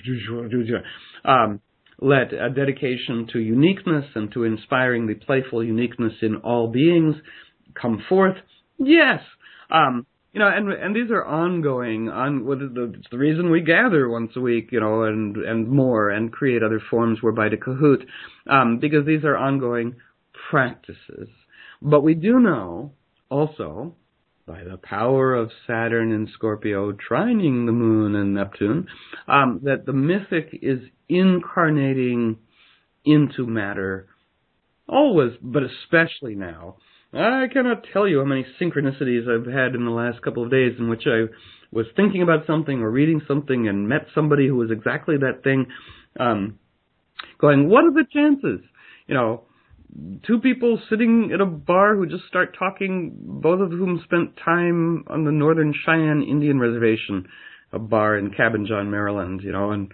Let a dedication to uniqueness and to inspiring the playful uniqueness in all beings come forth. Yes. And these are ongoing. It's the reason we gather once a week, and more, and create other forms whereby to Kahoot, because these are ongoing practices. But we do know also, by the power of Saturn and Scorpio trining the Moon and Neptune, that the mythic is incarnating into matter always, but especially now. I cannot tell you how many synchronicities I've had in the last couple of days in which I was thinking about something or reading something and met somebody who was exactly that thing, going, what are the chances? Two people sitting at a bar who just start talking, both of whom spent time on the Northern Cheyenne Indian Reservation, a bar in Cabin John, Maryland, and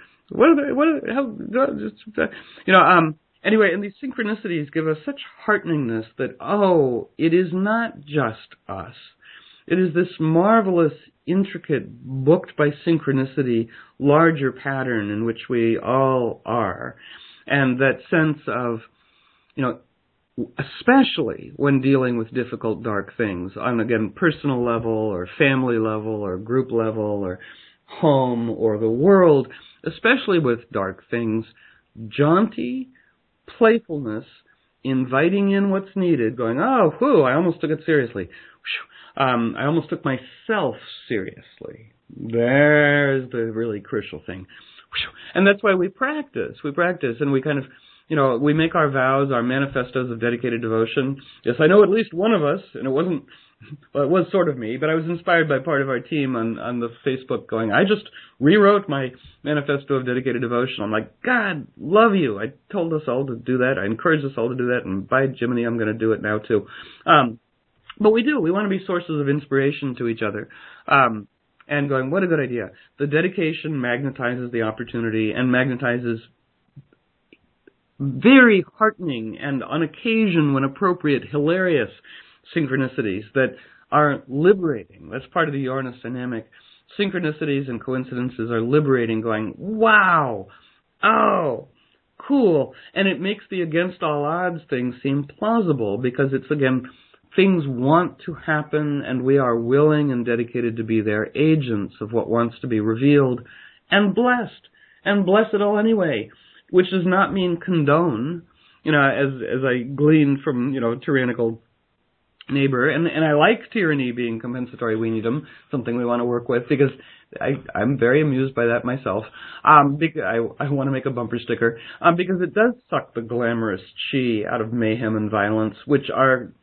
anyway, and these synchronicities give us such hearteningness that, it is not just us. It is this marvelous, intricate, booked by synchronicity, larger pattern in which we all are. And that sense of, especially when dealing with difficult, dark things, on, again, personal level or family level or group level or home or the world, especially with dark things, jaunty playfulness, inviting in what's needed, going, I almost took it seriously. I almost took myself seriously. There's the really crucial thing. And that's why we practice. And we kind of, we make our vows, our manifestos of dedicated devotion. Yes, I know at least one of us, and it was sort of me, but I was inspired by part of our team on the Facebook going, I just rewrote my manifesto of dedicated devotion. I'm like, God, love you. I told us all to do that. I encouraged us all to do that, and by Jiminy, I'm going to do it now too. But we do. We want to be sources of inspiration to each other. And going, what a good idea. The dedication magnetizes the opportunity and magnetizes very heartening and, on occasion, when appropriate, hilarious synchronicities that are liberating. That's part of the Uranus dynamic. Synchronicities and coincidences are liberating, going, wow, cool. And it makes the against all odds thing seem plausible because it's, again, things want to happen and we are willing and dedicated to be their agents of what wants to be revealed and blessed it all anyway, which does not mean condone, as I gleaned from, tyrannical neighbor, and I like tyranny being compensatory weeniedom, something we want to work with, because I'm very amused by that myself. Because I want to make a bumper sticker, because it does suck the glamorous chi out of mayhem and violence, which are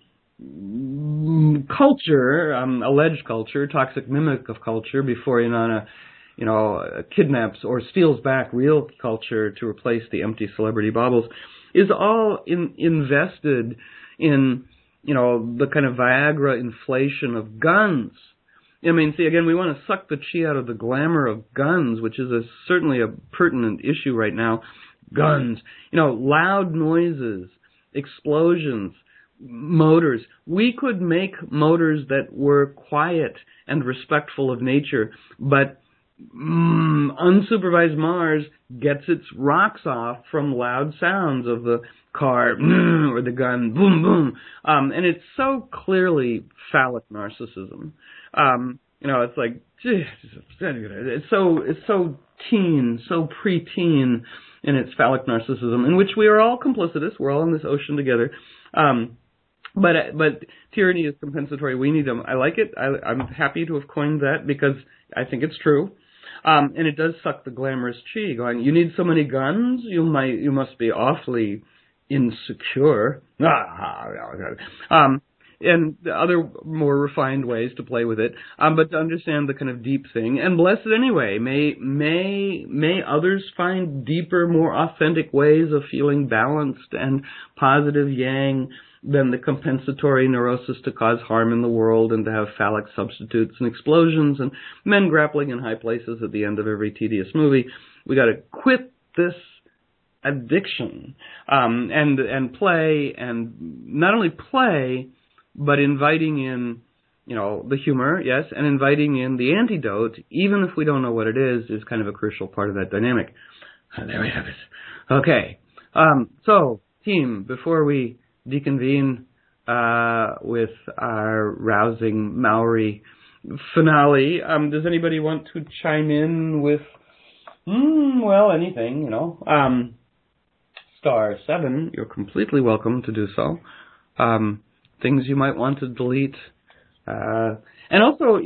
culture, alleged culture, toxic mimic of culture, before Inanna, kidnaps or steals back real culture to replace the empty celebrity baubles, is all invested in, the kind of Viagra inflation of guns. I mean, see, again, we want to suck the chi out of the glamour of guns, which is certainly a pertinent issue right now. Guns, loud noises, explosions, motors. We could make motors that were quiet and respectful of nature, but unsupervised Mars gets its rocks off from loud sounds of the car or the gun, boom, boom. And it's so clearly phallic narcissism. It's like, it's so teen, so preteen in its phallic narcissism, in which we are all complicitous. We're all in this ocean together. But tyranny is compensatory weeniedom. I like it. I'm happy to have coined that because I think it's true. And it does suck the glamorous chi, going, you need so many guns? You must be awfully insecure. And other more refined ways to play with it. But to understand the kind of deep thing, and bless it anyway. May others find deeper, more authentic ways of feeling balanced and positive yang then the compensatory neurosis to cause harm in the world and to have phallic substitutes and explosions and men grappling in high places at the end of every tedious movie. We got to quit this addiction, and play, and not only play, but inviting in, the humor, yes, and inviting in the antidote, even if we don't know what it is kind of a crucial part of that dynamic. There we have it. Okay. So, team, before we deconvene with our rousing Maori finale, does anybody want to chime in with, anything, star 7, you're completely welcome to do so. Things you might want to delete. And also,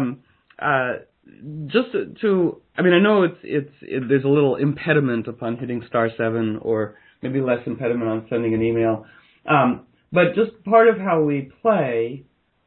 just to, I know there's a little impediment upon hitting star 7, or maybe less impediment on sending an email. But just part of how we play,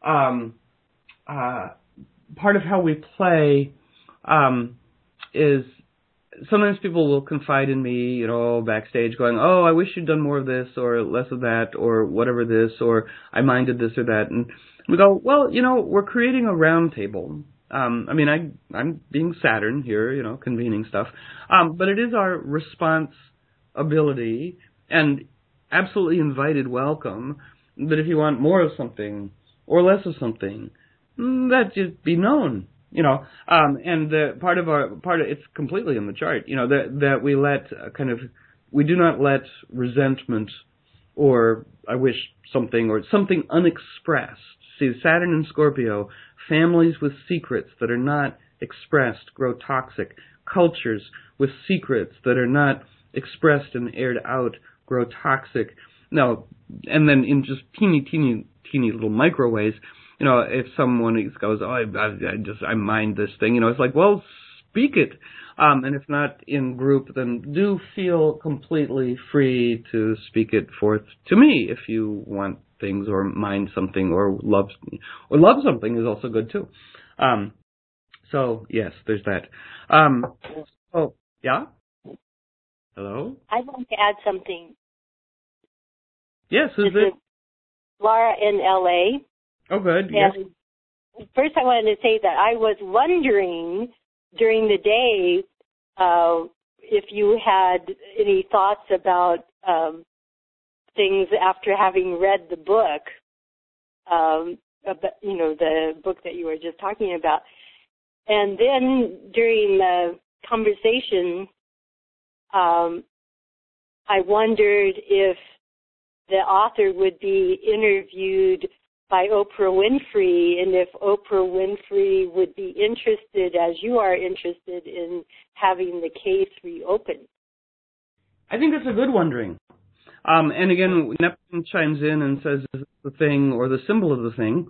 is sometimes people will confide in me, backstage going, oh, I wish you'd done more of this or less of that or whatever this, or I minded this or that. And we go, well, we're creating a round table. I'm being Saturn here, convening stuff. But it is our responsibility and absolutely invited welcome that if you want more of something or less of something, that just be known. And the part of it's completely in the chart, that we we do not let resentment or I wish something or something unexpressed. See, Saturn and Scorpio, families with secrets that are not expressed grow toxic. Cultures with secrets that are not expressed and aired out grow toxic. No, and then in just teeny little micro ways, if someone goes, oh, I mind this thing, it's like, well, speak it. And if not in group, then do feel completely free to speak it forth to me if you want things or mind something or love something is also good too. So yes, there's that. Oh, yeah? Hello? I'd like to add something. Yes, who's this? Laura in L.A. Oh, good. Yes. First, I wanted to say that I was wondering during the day if you had any thoughts about things after having read the book, the book that you were just talking about. And then during the conversation, I wondered if the author would be interviewed by Oprah Winfrey, and if Oprah Winfrey would be interested, as you are interested, in having the case reopened. I think that's a good wondering. And again, Neptune chimes in and says, is this the thing or the symbol of the thing?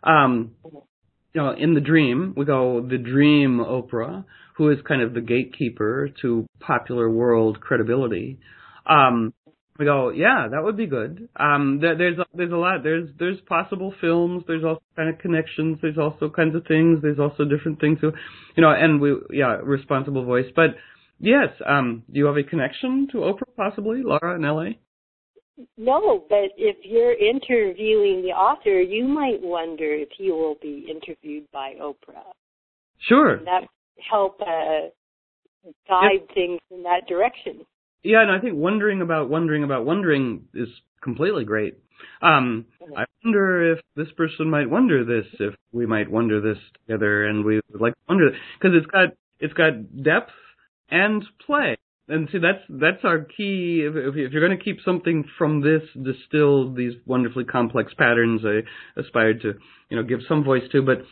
In the dream, we go, the dream Oprah, who is kind of the gatekeeper to popular world credibility. We go, yeah, that would be good. There's a lot. There's possible films. There's also kind of connections. There's also kinds of things. There's also different things. And responsible voice. But yes, do you have a connection to Oprah possibly, Laura in L.A.? No, but if you're interviewing the author, you might wonder if he will be interviewed by Oprah. Sure. And that help guide things in that direction. Yeah, and I think wondering about wondering is completely great. I wonder if this person might wonder this, if we might wonder this together, and we would like to wonder, because it's got depth and play. And see, that's our key. If you're going to keep something from this distilled, these wonderfully complex patterns I aspired to, give some voice to, but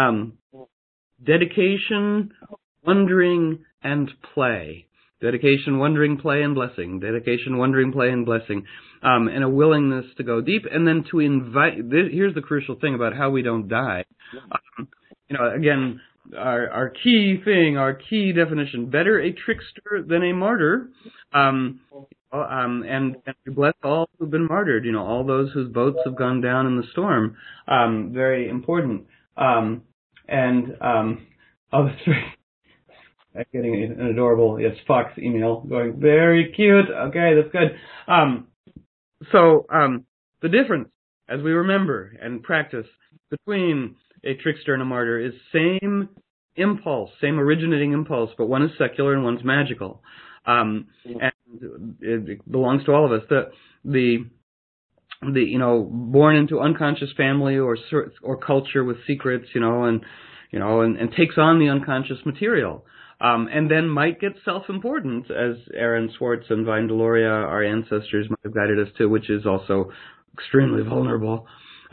dedication, wondering, and play. Dedication, wondering, play, and blessing. Dedication, wondering, play, and blessing. And a willingness to go deep, and then to invite. Here's the crucial thing about how we don't die. Again, our key thing, our key definition: better a trickster than a martyr. And we bless all who've been martyred. All those whose boats have gone down in the storm. Very important. Oh, that's right. I'm getting an adorable, Fox email going, very cute. Okay, that's good. the difference, as we remember and practice, between a trickster and a martyr is same impulse, same originating impulse, but one is secular and one's magical. And it belongs to all of us. The born into unconscious family or culture with secrets, and takes on the unconscious material. And then might get self-important, as Aaron Swartz and Vine Deloria, our ancestors, might have guided us to, which is also extremely vulnerable.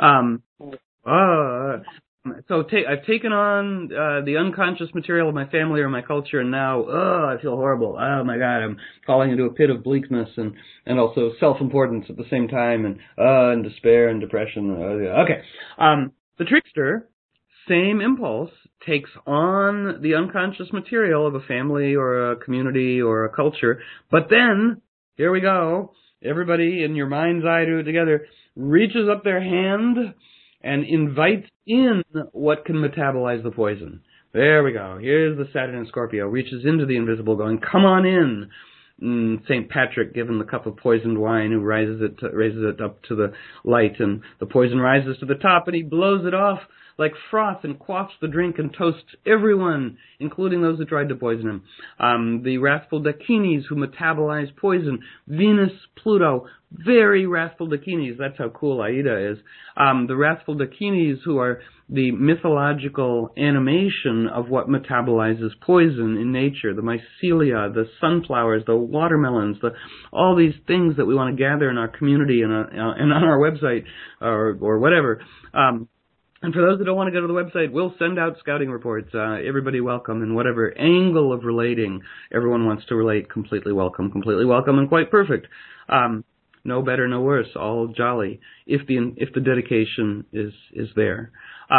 So I've taken on the unconscious material of my family or my culture, and now, I feel horrible. Oh my God, I'm falling into a pit of bleakness and also self-importance at the same time, and despair and depression. Okay. The trickster, same impulse, takes on the unconscious material of a family or a community or a culture, but then, here we go, everybody in your mind's eye do it together, reaches up their hand and invites in what can metabolize the poison. There we go. Here's the Saturn and Scorpio. Reaches into the invisible going, come on in. St. Patrick given the cup of poisoned wine, who raises it up to the light, and the poison rises to the top, and he blows it off like froth and quaffs the drink and toasts everyone, including those who tried to poison him. The wrathful Dakinis who metabolize poison. Venus, Pluto, very wrathful Dakinis. That's how cool Aida is. The wrathful Dakinis who are the mythological animation of what metabolizes poison in nature. The mycelia, the sunflowers, the watermelons, all these things that we want to gather in our community and on our website or whatever. And for those that don't want to go to the website, we'll send out scouting reports. Everybody welcome in whatever angle of relating everyone wants to relate. Completely welcome and quite perfect. No better, no worse, all jolly if the dedication is there.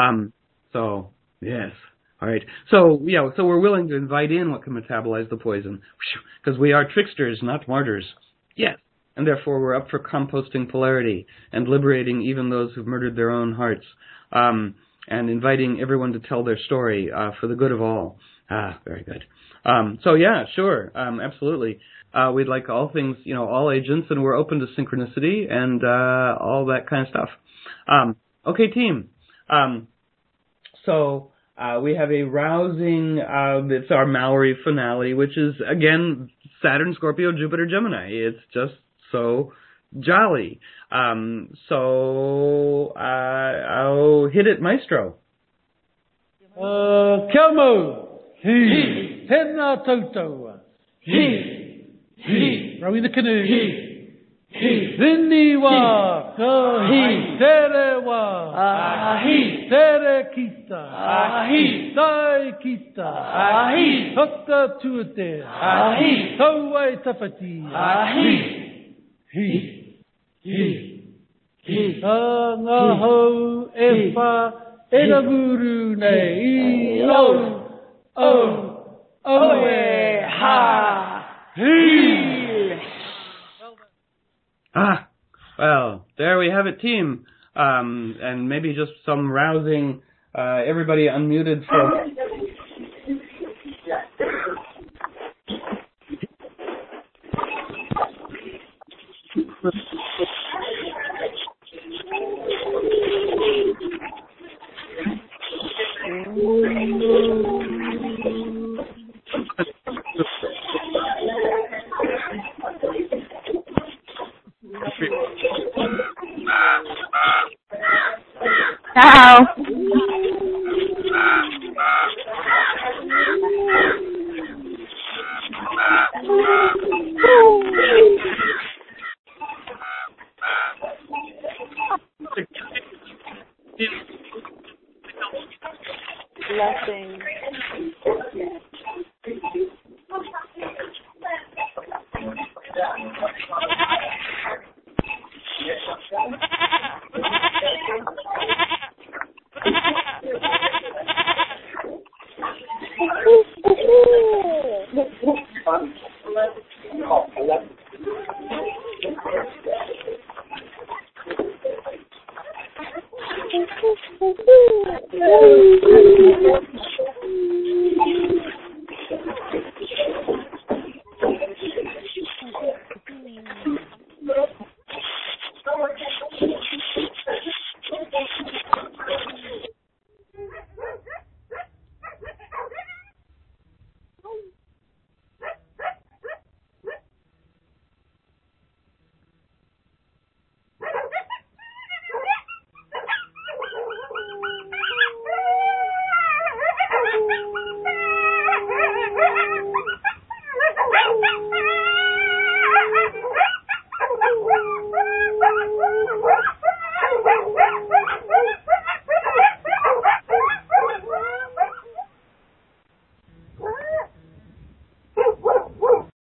So yes. All right. So we're willing to invite in what can metabolize the poison, because we are tricksters, not martyrs. Yes. And therefore we're up for composting polarity and liberating even those who've murdered their own hearts. And inviting everyone to tell their story for the good of all. Very good. So yeah, sure, absolutely. We'd like all things, all agents, and we're open to synchronicity and all that kind of stuff. Okay, team. So we have a rousing. It's our Maori finale, which is again Saturn, Scorpio, Jupiter, Gemini. It's just so jolly. So I'll hit it, Maestro. Kia mau. He. Tēnā tautau. He. Rawi the canoe. He. Rini wā. He. Tere wā. He. Tere kita. He. Tai kita. He. Hota tuate. He. Tauai tapati. He. Ngā hau e wha e na muru nei. O e ha. He. Well, there we have it, team. And maybe just some rousing, everybody unmuted for... Ciao. Blessings.